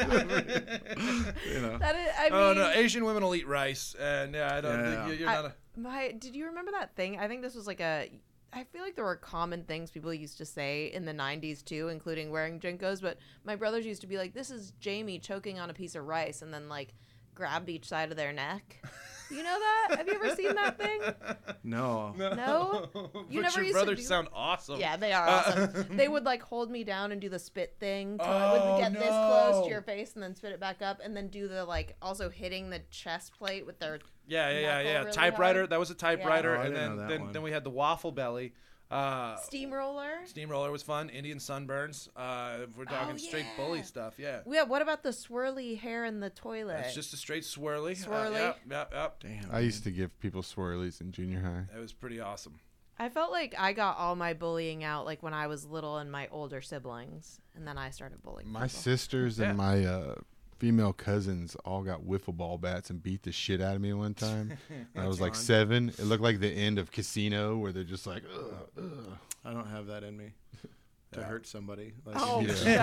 know. That is, I mean, Oh no, Asian women will eat rice, and yeah, I don't. Yeah. You're not a. did you remember that thing? I think this was like I feel like there were common things people used to say in the 90s too, including wearing Jinkos, but my brothers used to be like, this is Jamie choking on a piece of rice, and then like grabbed each side of their neck. You know that? Have you ever seen that thing? No. No? You But never your used to brothers do- sound awesome. Yeah, they are awesome. They would like hold me down and do the spit thing. So I Oh, would get this close no. to your face and then spit it back up, and then do the like also hitting the chest plate with their. Yeah. Knuckle really Typewriter. hard. That was a typewriter, Oh, I and didn't know that one. then we had the waffle belly. Steamroller. Steamroller was fun. Indian sunburns. If we're talking straight yeah. bully stuff, yeah. Yeah. What about the swirly hair in the toilet? It's just a straight swirly. Swirly? Yep. Damn. I used to give people swirlies in junior high. It was pretty awesome. I felt like I got all my bullying out like when I was little and my older siblings, and then I started bullying. My people. sisters Yeah. and my female cousins all got wiffle ball bats and beat the shit out of me one time. And I was like fun. 7. It looked like the end of Casino where they're just like, ugh, ugh. I don't have that in me to hurt somebody. Like, Oh,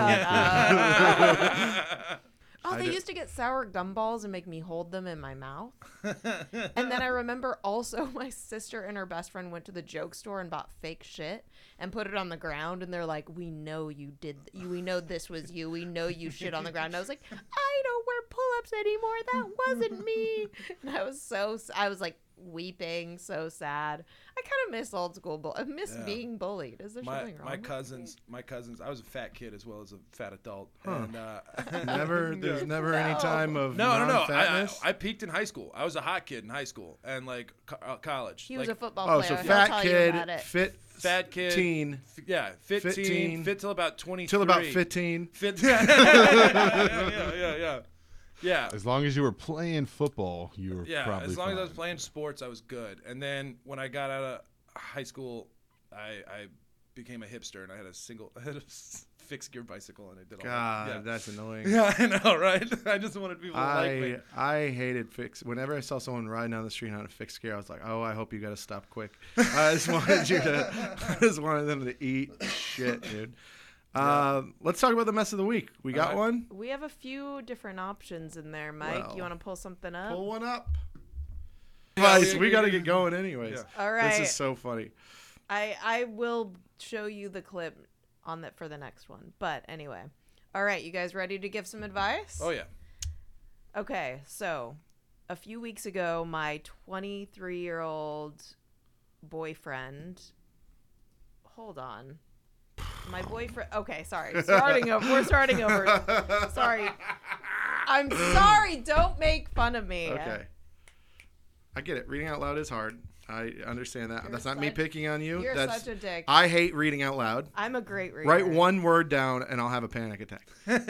Yeah. shut up. Oh, I they did- used to get sour gumballs and make me hold them in my mouth. And then I remember also my sister and her best friend went to the joke store and bought fake shit and put it on the ground. And they're like, we know you did. We know this was you. We know you shit on the ground. And I was like, I don't wear pull-ups anymore. That wasn't me. And I was like weeping, so sad. I kind of miss old school. I miss Yeah. being bullied. Is there something wrong? My with cousins. I was a fat kid as well as a fat adult. Huh. And There's never any No. time of no. non-fatness. I peaked in high school. I was a hot kid in high school and like college. He was like, a football Oh, player. so He'll fat tell you kid, about it. fat kid, teen, fit Fit teen, teen. fit till about 23. till about 15. Fit. Yeah. Yeah. As long as you were playing football, you were Yeah, probably as long as I was fine. playing sports, I was good. And then when I got out of high school, I became a hipster and I had a fixed gear bicycle and I did all God, that. that's annoying. Yeah, I know, right? I just wanted people to like me. I hated fixed. Whenever I saw someone riding down the street on a fixed gear, I was like, "Oh, I hope you got to stop quick." I just wanted them to eat shit, dude. Let's talk about the mess of the week. We got Alright. one. We have a few different options in there, Mike. Well, You want to pull something up? Pull one up. Yeah, Guys, we got to get going anyways. Yeah. All right. This is so funny. I will show you the clip on that for the next one. But anyway. All right, you guys ready to give some advice? Oh yeah. Okay, so a few weeks ago, my 23-year-old boyfriend. Hold on. My boyfriend. Okay, sorry. Starting over. We're starting over. Sorry. I'm sorry. Don't make fun of me. Okay. I get it. Reading out loud is hard. I understand that. You're That's not me such- picking on you. You're That's such a dick. I hate reading out loud. I'm a great reader. Write one word down and I'll have a panic attack.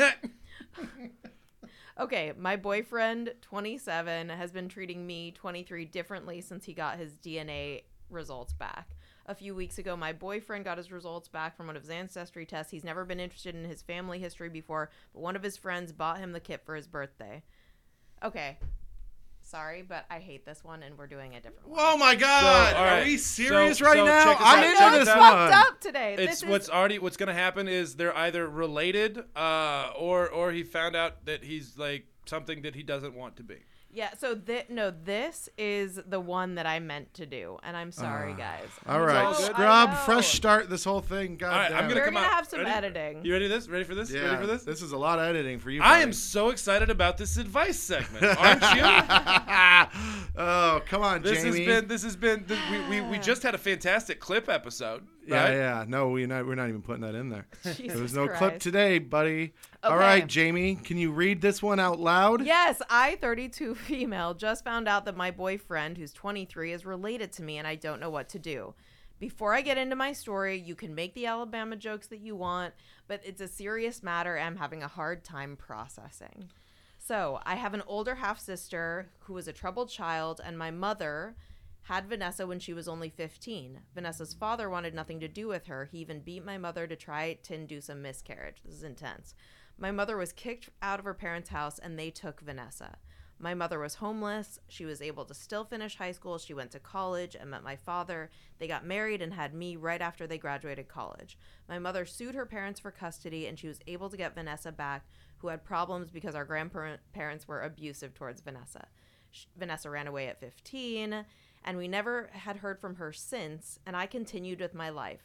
Okay, my boyfriend, 27, has been treating me, 23, differently since he got his DNA results back. A few weeks ago, my boyfriend got his results back from one of his ancestry tests. He's never been interested in his family history before, but one of his friends bought him the kit for his birthday. Okay. Sorry, but I hate this one, and we're doing a different one. Oh my God! So, all right. Are we serious So- right so now? check this I'm out. I into know check this it's this one. fucked up today. It's what's gonna happen is they're either related, or he found out that he's like something that he doesn't want to be. Yeah, so this is the one that I meant to do, and I'm sorry, guys. All all right, good. scrub, I know. fresh start. This whole thing. God All right, damn. I'm gonna We're come gonna out. have some Ready? editing. You ready? Ready for this? Yeah, Ready for this? This is a lot of editing for you. I buddy. am so excited about this advice segment, aren't you? Oh, come on, Jamie. This has been. We just had a fantastic clip episode. Yeah, Right? yeah. No, we're not even putting that in there. Jesus There was no Christ. clip today, buddy. All Okay. right, Jamie, can you read this one out loud? Yes, I, 32 female, just found out that my boyfriend, who's 23, is related to me, and I don't know what to do. Before I get into my story, you can make the Alabama jokes that you want, but it's a serious matter and I'm having a hard time processing. So, I have an older half-sister who was a troubled child, and my mother had Vanessa when she was only 15. Vanessa's father wanted nothing to do with her. He even beat my mother to try to induce a miscarriage. This is intense. My mother was kicked out of her parents' house, and they took Vanessa. My mother was homeless. She was able to still finish high school. She went to college and met my father. They got married and had me right after they graduated college. My mother sued her parents for custody, and she was able to get Vanessa back, who had problems because our grandparents were abusive towards Vanessa. Vanessa ran away at 15, and we never had heard from her since, and I continued with my life.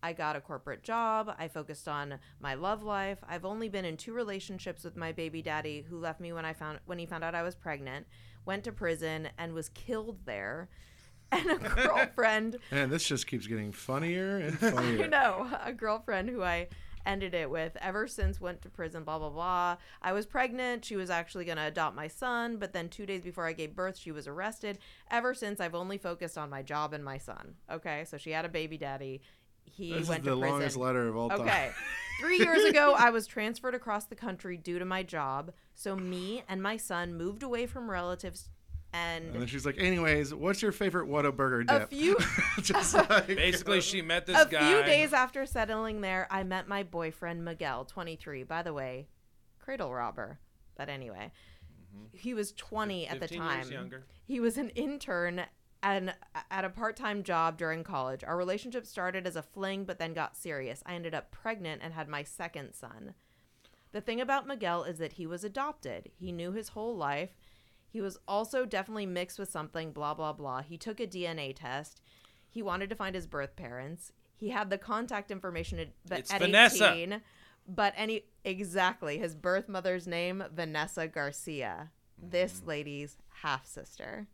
I got a corporate job. I focused on my love life. I've only been in 2 relationships with my baby daddy, who left me when he found out I was pregnant, went to prison and was killed there. And a girlfriend. Man, this just keeps getting funnier and funnier. I know. A girlfriend who I ended it with ever since, went to prison, blah, blah, blah. I was pregnant. She was actually going to adopt my son. But then 2 days before I gave birth, she was arrested. Ever since, I've only focused on my job and my son. Okay. So she had a baby daddy. He This went is the to prison. longest letter of all time. Okay. 3 years ago, I was transferred across the country due to my job. So me and my son moved away from relatives. And then she's like, anyways, what's your favorite Whataburger dip? A few Just like, Basically, she met this a guy. few days after settling there, I met my boyfriend Miguel, 23. By the way, cradle robber. But anyway, he was 20 at the 15 time. years younger. He was an intern and at a part-time job during college. Our relationship started as a fling, but then got serious. I ended up pregnant and had my second son. The thing about Miguel is that he was adopted. He knew his whole life. He was also definitely mixed with something, blah, blah, blah. He took a DNA test. He wanted to find his birth parents. He had the contact information at Vanessa. 18. But exactly, his birth mother's name, Vanessa Garcia. This lady's half-sister.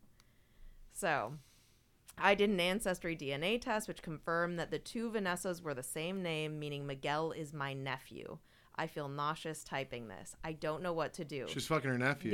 So, I did an ancestry DNA test, which confirmed that the 2 Vanessas were the same name, meaning Miguel is my nephew. I feel nauseous typing this. I don't know what to do. she's fucking her nephew.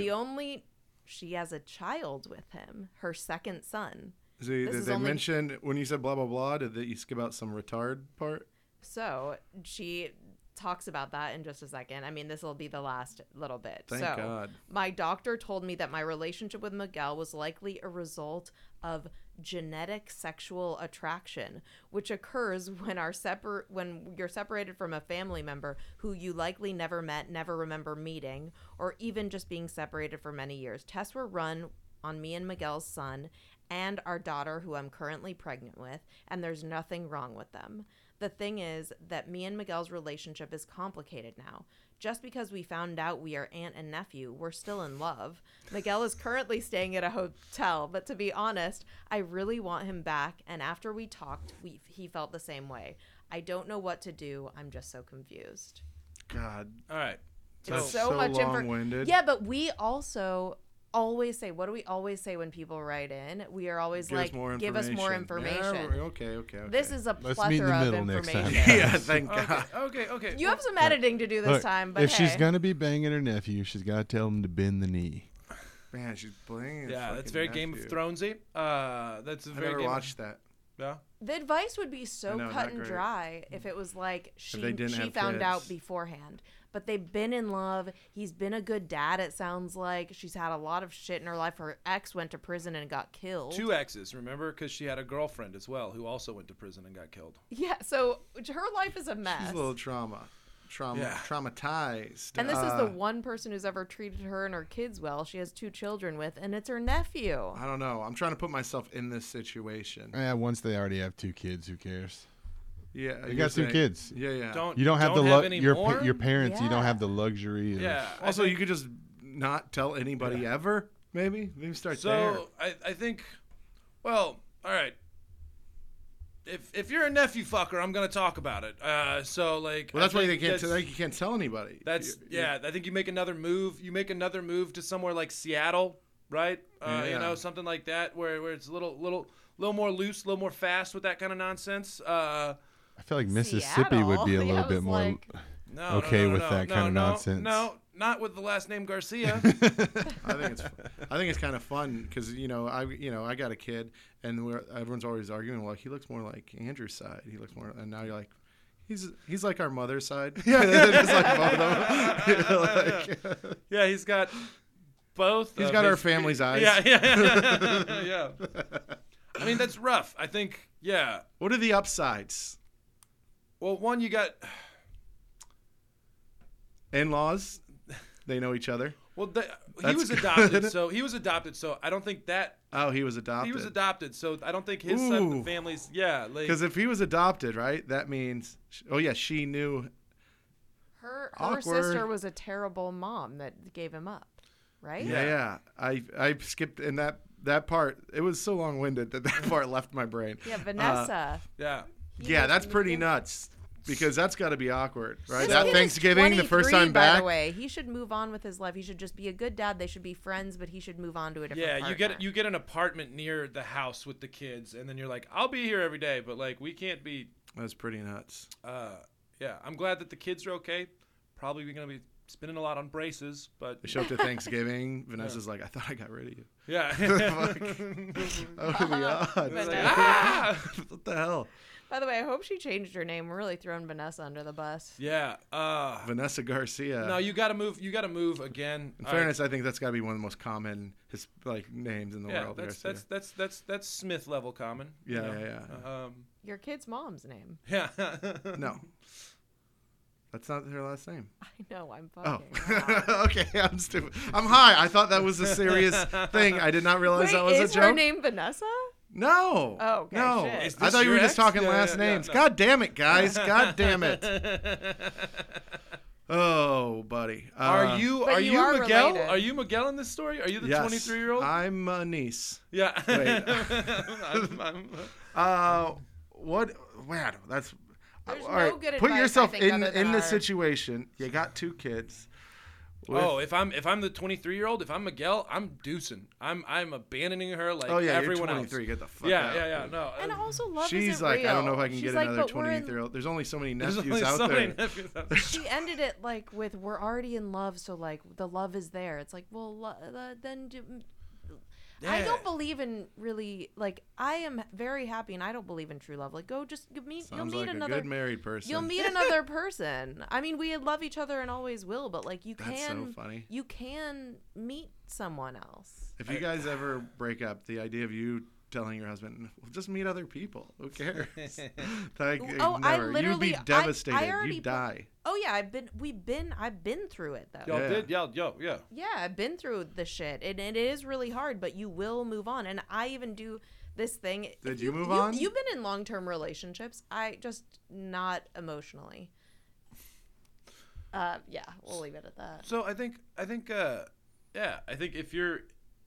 She has a child with him, her second son. Did they mention, when you said blah, blah, blah, did you skip out some retard part? So she talks about that in just a second. I mean, this will be the last little bit. Thank so, God. My doctor told me that my relationship with Miguel was likely a result of genetic sexual attraction, which occurs when you're separated from a family member who you likely never met, never remember meeting, or even just being separated for many years. Tests were run on me and Miguel's son and our daughter, who I'm currently pregnant with, and there's nothing wrong with them. The thing is that me and Miguel's relationship is complicated now. Just because we found out we are aunt and nephew, we're still in love. Miguel is currently staying at a hotel, but to be honest, I really want him back, and after we talked, he felt the same way. I don't know what to do. I'm just so confused. God. All right. It's So so much long-winded. Yeah, but we also always say, what do we always say when people write in? We are always Give us more give us more information. Yeah, okay. This is a Let's meet in the plethora of middle next time. information. Yeah, thank God. Okay. You have some editing to do this Look, time, but if hey. she's gonna be banging her nephew, she's gotta tell him to bend the knee. Man, she's playing. Yeah, that's very Game of Thronesy. That's a I very never Game watched that. Yeah. The advice would be so I know, cut not and great. dry if it was like they didn't she have found out kids. beforehand. But they've been in love. He's been a good dad, it sounds like. She's had a lot of shit in her life. Her ex went to prison and got killed. 2 exes, remember? Because she had a girlfriend as well who also went to prison and got killed. Yeah, so her life is a mess. She's a little traumatized. And this is the one person who's ever treated her and her kids well. She has 2 children with, and it's her nephew. I don't know. I'm trying to put myself in this situation. Once they already have 2 kids, who cares? Yeah, You you're got 2 saying- kids. Yeah. You don't have any your more? your parents. You don't Yeah. have the luxury. Of, Yeah. Also, you could just not tell anybody ever. Maybe start there. So I think, well, all right. If you're a nephew fucker, I'm gonna talk about it. So like, Well, that's I why think they can't. You can't tell anybody. That's I think you make another move. You make another move to somewhere like Seattle, right? You Yeah. know, something like that, where it's a little more loose, a little more fast with that kind of nonsense. I feel like Mississippi would be a Seattle? little Yeah, bit it's more like- No, okay no, with no, that no, kind of no, nonsense. No, not with the last name Garcia. I think it's kind of fun because I got a kid and everyone's always arguing. Well, he looks more like Andrew's side. He looks more, and now you're like, he's like our mother's side. Just like both of them. Yeah, he's got both. He's of got our his- family's eyes. Yeah. I mean, that's rough. I think. Yeah. What are the upsides? Well, one, you got. In-laws, they know each other. Well, he That's was good. adopted. So I don't think that Oh, he was adopted. he was adopted. So I don't think his side of the Ooh. family's. Yeah, like Because if he was adopted, right, that means. Oh yeah, she knew. Her Awkward. sister was a terrible mom that gave him up, right? Yeah. I skipped in that part. It was so long-winded that part left my brain. Yeah, Vanessa. yeah. Yeah, that's pretty nuts. Because that's got to be awkward, right? This That kid is Thanksgiving, the first 23, time back. By the way, he should move on with his life. He should just be a good dad. They should be friends, but he should move on to a different. Yeah, partner. you get an apartment near the house with the kids, and then you're like, I'll be here every day, but like we can't be. That's pretty nuts. Yeah, I'm glad that the kids are okay. Probably gonna be spending a lot on braces, but They show up to Thanksgiving. Vanessa's like, I thought I got rid of you. yeah. What are the odds? Ah! What the hell? By the way, I hope she changed her name. We're really throwing Vanessa under the bus. Yeah. Vanessa Garcia. No, you gotta move. You gotta move again. In fairness, I think that's got to be one of the most common names in the yeah, world. that's Smith level common. you Yeah, know? yeah. Your kid's mom's name. Yeah. No. That's not her last name. I know. I'm Oh. fucking. Okay, I'm stupid. I'm high. I thought that was a serious thing. I did not realize Wait, that was a is joke. her name Vanessa? No. Oh, okay, no. shit. Is I this thought you were your just ex? talking Yeah, last yeah, yeah, names. no. God damn it, guys. God damn it. Oh, buddy. Are you But you are Miguel? related. Are you Miguel in this story? Are you the Yes. 23-year-old? I'm a niece. Yeah. Wait. What? Wow, that's. There's all no right, good put advice, yourself I think, in other than this our- situation. You got 2 kids. with- Oh, if I'm the 23-year-old, if I'm Miguel, I'm deucing. I'm abandoning her like Oh yeah, everyone you're 23. else. Get the fuck Yeah, out. yeah, yeah. No. And also, love She's isn't like, real. I don't know if I can She's get like, another but we're in- 23-year-old. There's only so many There's nephews only out so many there. nephews out there. She ended it like with, "We're already in love, so like the love is there." It's like, well, then I Yeah. don't believe in really like. I am very happy, and I don't believe in true love. Like, go just meet. Sounds You'll meet like another. a good married person. You'll meet another person. I mean, we love each other and always will, but like you That's so can, funny. you can meet someone else. If you guys ever break up, the idea of you telling your husband, well, just meet other people. Who cares? Like, Oh, I never. You'd literally- be I devastated. already You'd die. Oh yeah, I've been through it though. Y'all Yeah. did? Yo, yeah. Yeah, I've been through the shit, and it is really hard, but you will move on. And I even do this thing. Did you move on? You've been in long-term relationships. I just not emotionally. Yeah, we'll leave it at that. So I think if you're,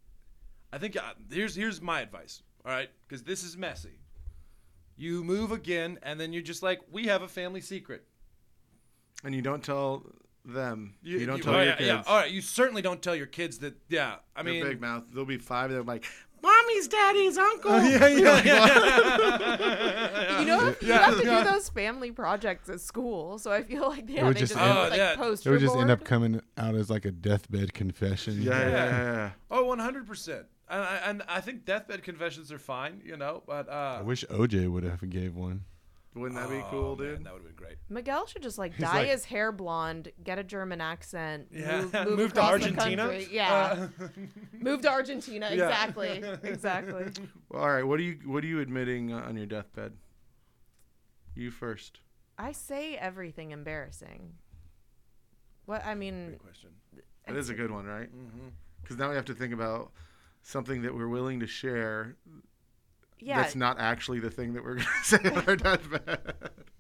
here's my advice. All right, because this is messy. You move again, and then you're just like, we have a family secret. And you don't tell them. You don't tell oh, your yeah, kids. yeah. All right, you certainly don't tell your kids that. Yeah, I They're mean, big mouth. There'll be 5. They're like, mommy's daddy's uncle. You know, you have to do those family projects at school, so I feel like would they just just end- have, like yeah. poster It would just end up board. coming out as like a deathbed confession. Yeah. Oh, 100%. And I think deathbed confessions are fine, you know, but I wish OJ would have gave one. Wouldn't that be cool, man, dude? that would have been great. Miguel should just like He's dye like- his hair blonde, get a German accent, Yeah, move move to across the Argentina. country. Yeah, move to Argentina. Yeah. Exactly, exactly. Well, all right. What are you admitting on your deathbed? You first. I say everything embarrassing. What I mean, Great question. That is a good one, right? Mm-hmm. Because now we have to think about something that we're willing to share. yeah, That's not actually the thing that we're going to say on our deathbed.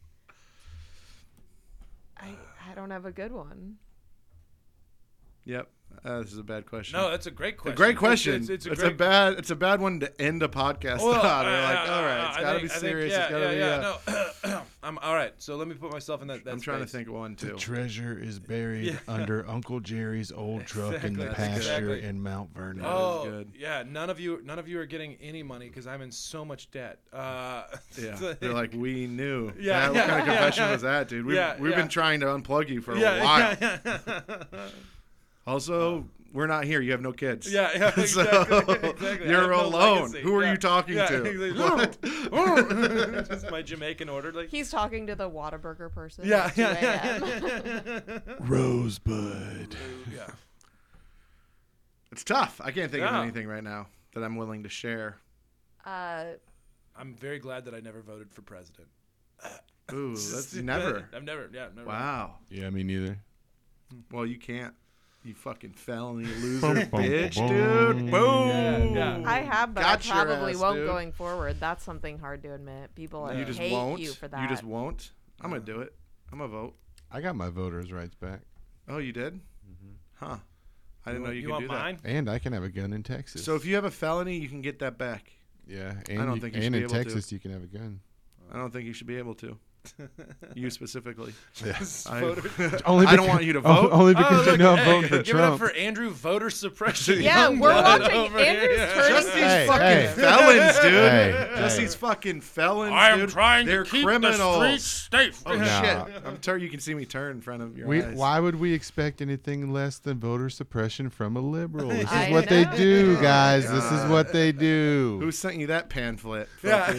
I don't have a good one. Yep. This is a bad question. No, that's a great It's a question. great question. It's It's a great. a bad one to end a podcast Well, on. We're like, all right, it's I got to think- be I think, serious. yeah, It's got to be. No. I'm all right. So let me put myself in that. I'm trying to space. think of one The too. treasure is buried under Uncle Jerry's old truck in the Exactly, pasture exactly. in Mount Vernon. That Oh, is good. yeah. None of you are getting any money because I'm in so much debt. Yeah, they're like, we knew. Yeah, What yeah, kind of yeah, confession yeah. was that, dude? We've Yeah, been yeah. trying to unplug you for a yeah, while. yeah. Also, we're not here. You have no kids. Yeah, yeah, exactly. So, exactly. I you're have no alone. legacy. Who are Yeah. you talking Yeah, to? exactly. What? Just my Jamaican orderly. He's talking to the Whataburger person. Yeah, at 2 yeah, a.m. Rosebud. Yeah. It's tough. I can't think of Yeah. anything right now that I'm willing to share. I'm very glad that I never voted for president. Ooh, that's never. I've never. Yeah, never. Wow. Yeah, me neither. Well, you can't. You fucking felony loser Bum, bum, bitch, bum. dude. Boom. Yeah. I have, but Got I your probably ass, won't dude. going forward. That's something hard to admit. People You just hate won't. you for that. You just won't. I'm gonna do it. I'm gonna vote. I got my voters' rights back. Oh, you did? Huh. I didn't know you could want do mine? And I can have a gun in Texas. that. So if you have a felony, you can get that back. yeah, don't think you should and be in able to. Texas you can have a gun. I don't think you should be able to. You specifically. Only I don't want you to vote. Only because look, you know I'm hey, voting for give it up Trump. for Andrew voter suppression. Yeah, Young we're blood watching over Andrew's here. turning Just these Hey, fucking hey. felons, dude. Hey, Just hey. these fucking felons, I am dude. trying They're to keep criminals. the streets safe. Oh Nah. shit! You can see me turn in front of your eyes. Why would we expect anything less than voter suppression from a liberal? This I is what they know. do, Oh, guys. God. This is what they do. Who sent you that pamphlet?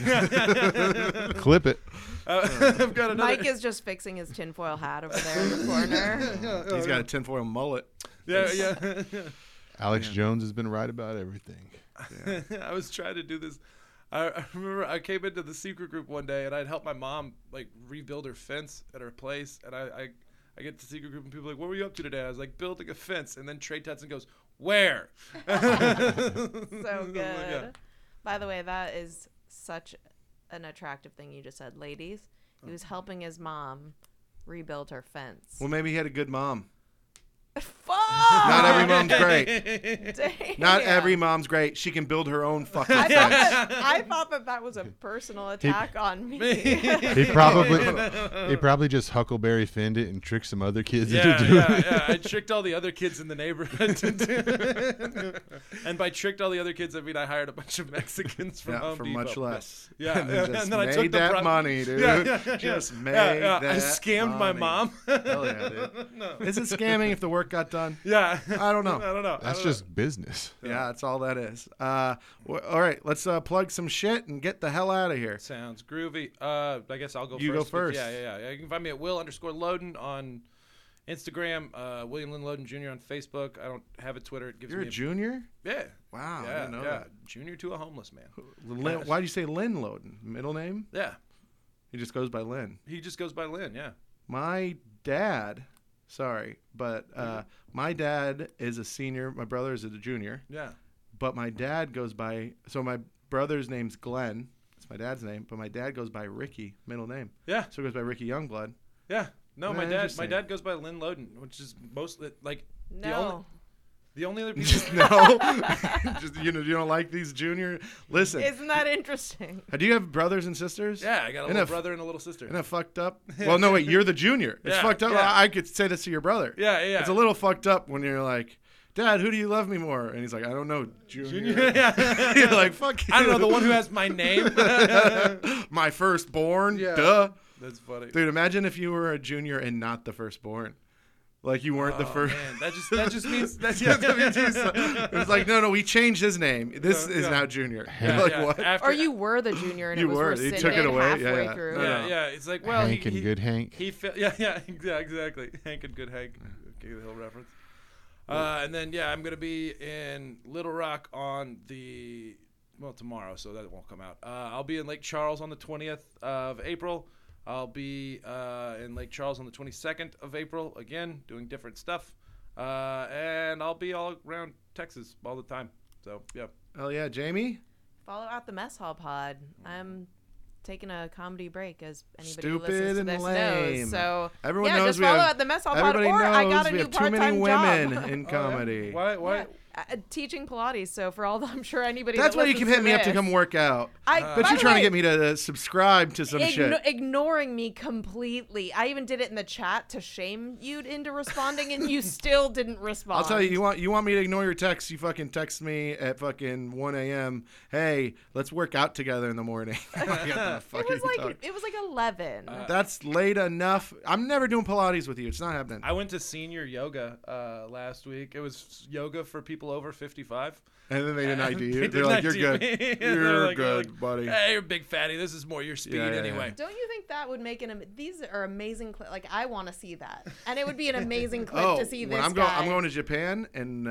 Yeah. Clip it. I've got another. Mike is just fixing his tinfoil hat over there in the corner. He's got a tinfoil mullet. Yeah. Alex Jones has been right about everything. I was trying to do this. I remember I came into the secret group one day and I'd help my mom like rebuild her fence at her place, and I get to the secret group and people are like, "What were you up to today?" I was like, "Building a fence," and then Trey Tetson goes, "Where?" So good. Yeah. By the way, that is such an attractive thing you just said, ladies. He was helping his mom rebuild her fence. Well, maybe he had a good mom. Fuck! Not every mom's great. Damn. Not every mom's great. She can build her own fucking I fence. thought that was a personal attack on me. He probably just Huckleberry Finned it and tricked some other kids into doing it. yeah. I tricked all the other kids in the neighborhood to do it. And by tricked all the other kids, I mean I hired a bunch of Mexicans from Home for Depot. much less. Yeah, and then just and then I made took the that pro- money, dude. Yeah. Just made I that scammed my money. mom. Hell yeah, dude. No. Is it scamming if the work got done? Yeah. I don't know. I don't know. That's just business. Yeah, that's all that is. All right, let's plug some shit and get the hell out of here. Sounds groovy. I guess I'll go first. You go first. Yeah. You can find me at Will_Loden on Instagram, William Lynn Loden Jr. on Facebook. I don't have a Twitter. It gives You're me a junior? Yeah. Wow, I Yeah, didn't know yeah. that. Junior to a homeless man. Why do you say Lynn Loden? Middle name? Yeah. He just goes by Lynn. He just goes by Lynn, yeah. My dad, my dad is a senior. My brother is a junior. Yeah. But my dad goes by, so my brother's name's Glenn. It's my dad's name. But my dad goes by Ricky, middle name. Yeah. So he goes by Ricky Youngblood. Yeah. No, my Interesting. dad goes by Lynn Loden, which is mostly like No. the only other people. Just no. Just, you don't like these junior. Listen, Isn't that interesting? do you have brothers and sisters? Yeah, I got a And little if- brother and a little sister. Isn't that fucked up? Well, no, wait, you're the junior. It's Yeah, fucked up. yeah. I could say this to your brother. Yeah. It's a little fucked up when you're like, Dad, who do you love me more? And he's like, I don't know, Junior. Yeah. You're like, fuck you. I don't know, the one who has my name. My firstborn? Yeah. Duh. That's funny. Dude, imagine if you were a junior and not the firstborn. Like you weren't the first. Man, that just means that's It was like, no, we changed his name. This is yeah. now Junior. Yeah, Like yeah. what? After, Or you were the junior and You it was were. He rescinded took it away. halfway Yeah, yeah. through. No, no. Yeah. It's like, well, Hank and Good Hank. He yeah, exactly. Hank and Good Hank. Okay, the Hill reference. And then I'm gonna be in Little Rock on tomorrow, so that won't come out. I'll be in Lake Charles on the 20th of April. I'll be in Lake Charles on the 22nd of April, again, doing different stuff. And I'll be all around Texas all the time. So, yeah. Hell yeah, Jamie. Follow out the Mess Hall Pod. I'm taking a comedy break, as anybody Stupid who listens to and this lame. knows. So Everyone yeah, knows just we follow have- out the Mess Hall Pod, Everybody or knows I got a we new have too many part-time women job. in comedy. Why? Teaching Pilates. So for all the, I'm sure anybody. That's that why you keep listens hitting me up to this- come work out. I, But by you're the trying to way, get me to subscribe to some shit. ignoring me completely. I even did it in the chat to shame you into responding, and you still didn't respond. I'll tell you, you want me to ignore your texts, you fucking text me at fucking 1 a.m. Hey, let's work out together in the morning. It was like 11. That's late enough. I'm never doing Pilates with you. It's not happening. I went to senior yoga last week. It was yoga for people over 55. And then they didn't ID you. They They're like, you're didn't good. ID me. They're You're like- good, buddy. Hey, you're a big fatty. This is more your speed Yeah, yeah, anyway. Don't you think that would make these are amazing like I want to see that, and it would be an amazing clip Oh, to see this when I'm guy. going to Japan, and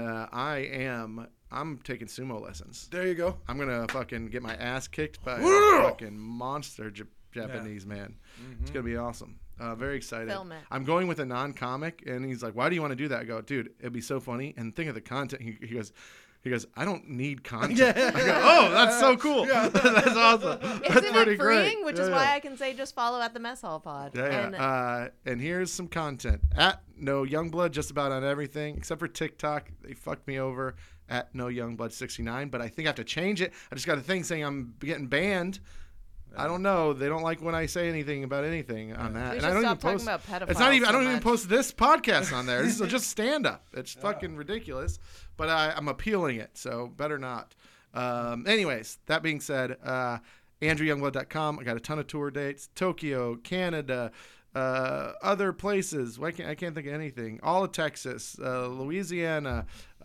I'm taking sumo lessons. There you go. I'm gonna fucking get my ass kicked by a fucking monster Japanese man. It's gonna be awesome. Very excited. Film it. I'm going with a non-comic, and he's like, "Why do you want to do that?" I go, "Dude, it'd be so funny." And think of the content. He goes, "I don't need content." I go, "Oh, that's so cool. That's awesome. That's Isn't pretty it freeing? great." Which is why I can say just follow at the Mess Hall Pod. Yeah. And here's some content at No Youngblood, just about on everything except for TikTok. They fucked me over at No Youngblood 69, but I think I have to change it. I just got a thing saying I'm getting banned. I don't know. They don't like when I say anything about anything on that. We and should I don't stop even post. talking about pedophiles. It's not even. I so don't even much. post this podcast on there. This is just stand up. It's fucking ridiculous. But I'm appealing it, so better not. Anyways, that being said, AndrewYoungblood.com. I got a ton of tour dates. Tokyo, Canada, other places. I can't think of anything. All of Texas, Louisiana,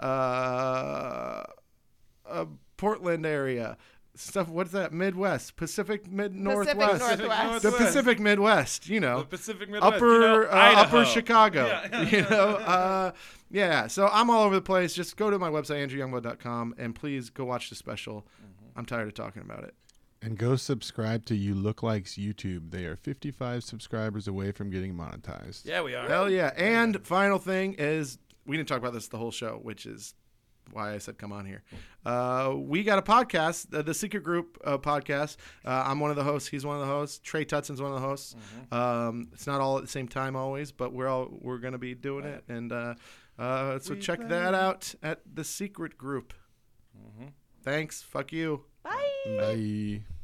Portland area. Stuff. What's that? Midwest, Pacific Northwest. Northwest. The Pacific Midwest. You know, The Pacific Midwest. upper Idaho. upper Chicago. Yeah. You know, yeah. So I'm all over the place. Just go to my website, AndrewYoungblood.com, and please go watch the special. I'm tired of talking about it. And go subscribe to You Look Like's YouTube. They are 55 subscribers away from getting monetized. Yeah, we are. Hell yeah. And final thing is, we didn't talk about this the whole show, which is why I said come on here. We got a podcast, the Secret Group podcast. I'm one of the hosts. He's one of the hosts. Trey Tutson's one of the hosts. It's not all at the same time always, but we're going to be doing it. And so check that out at the Secret Group. Thanks. Fuck you. Bye. Bye.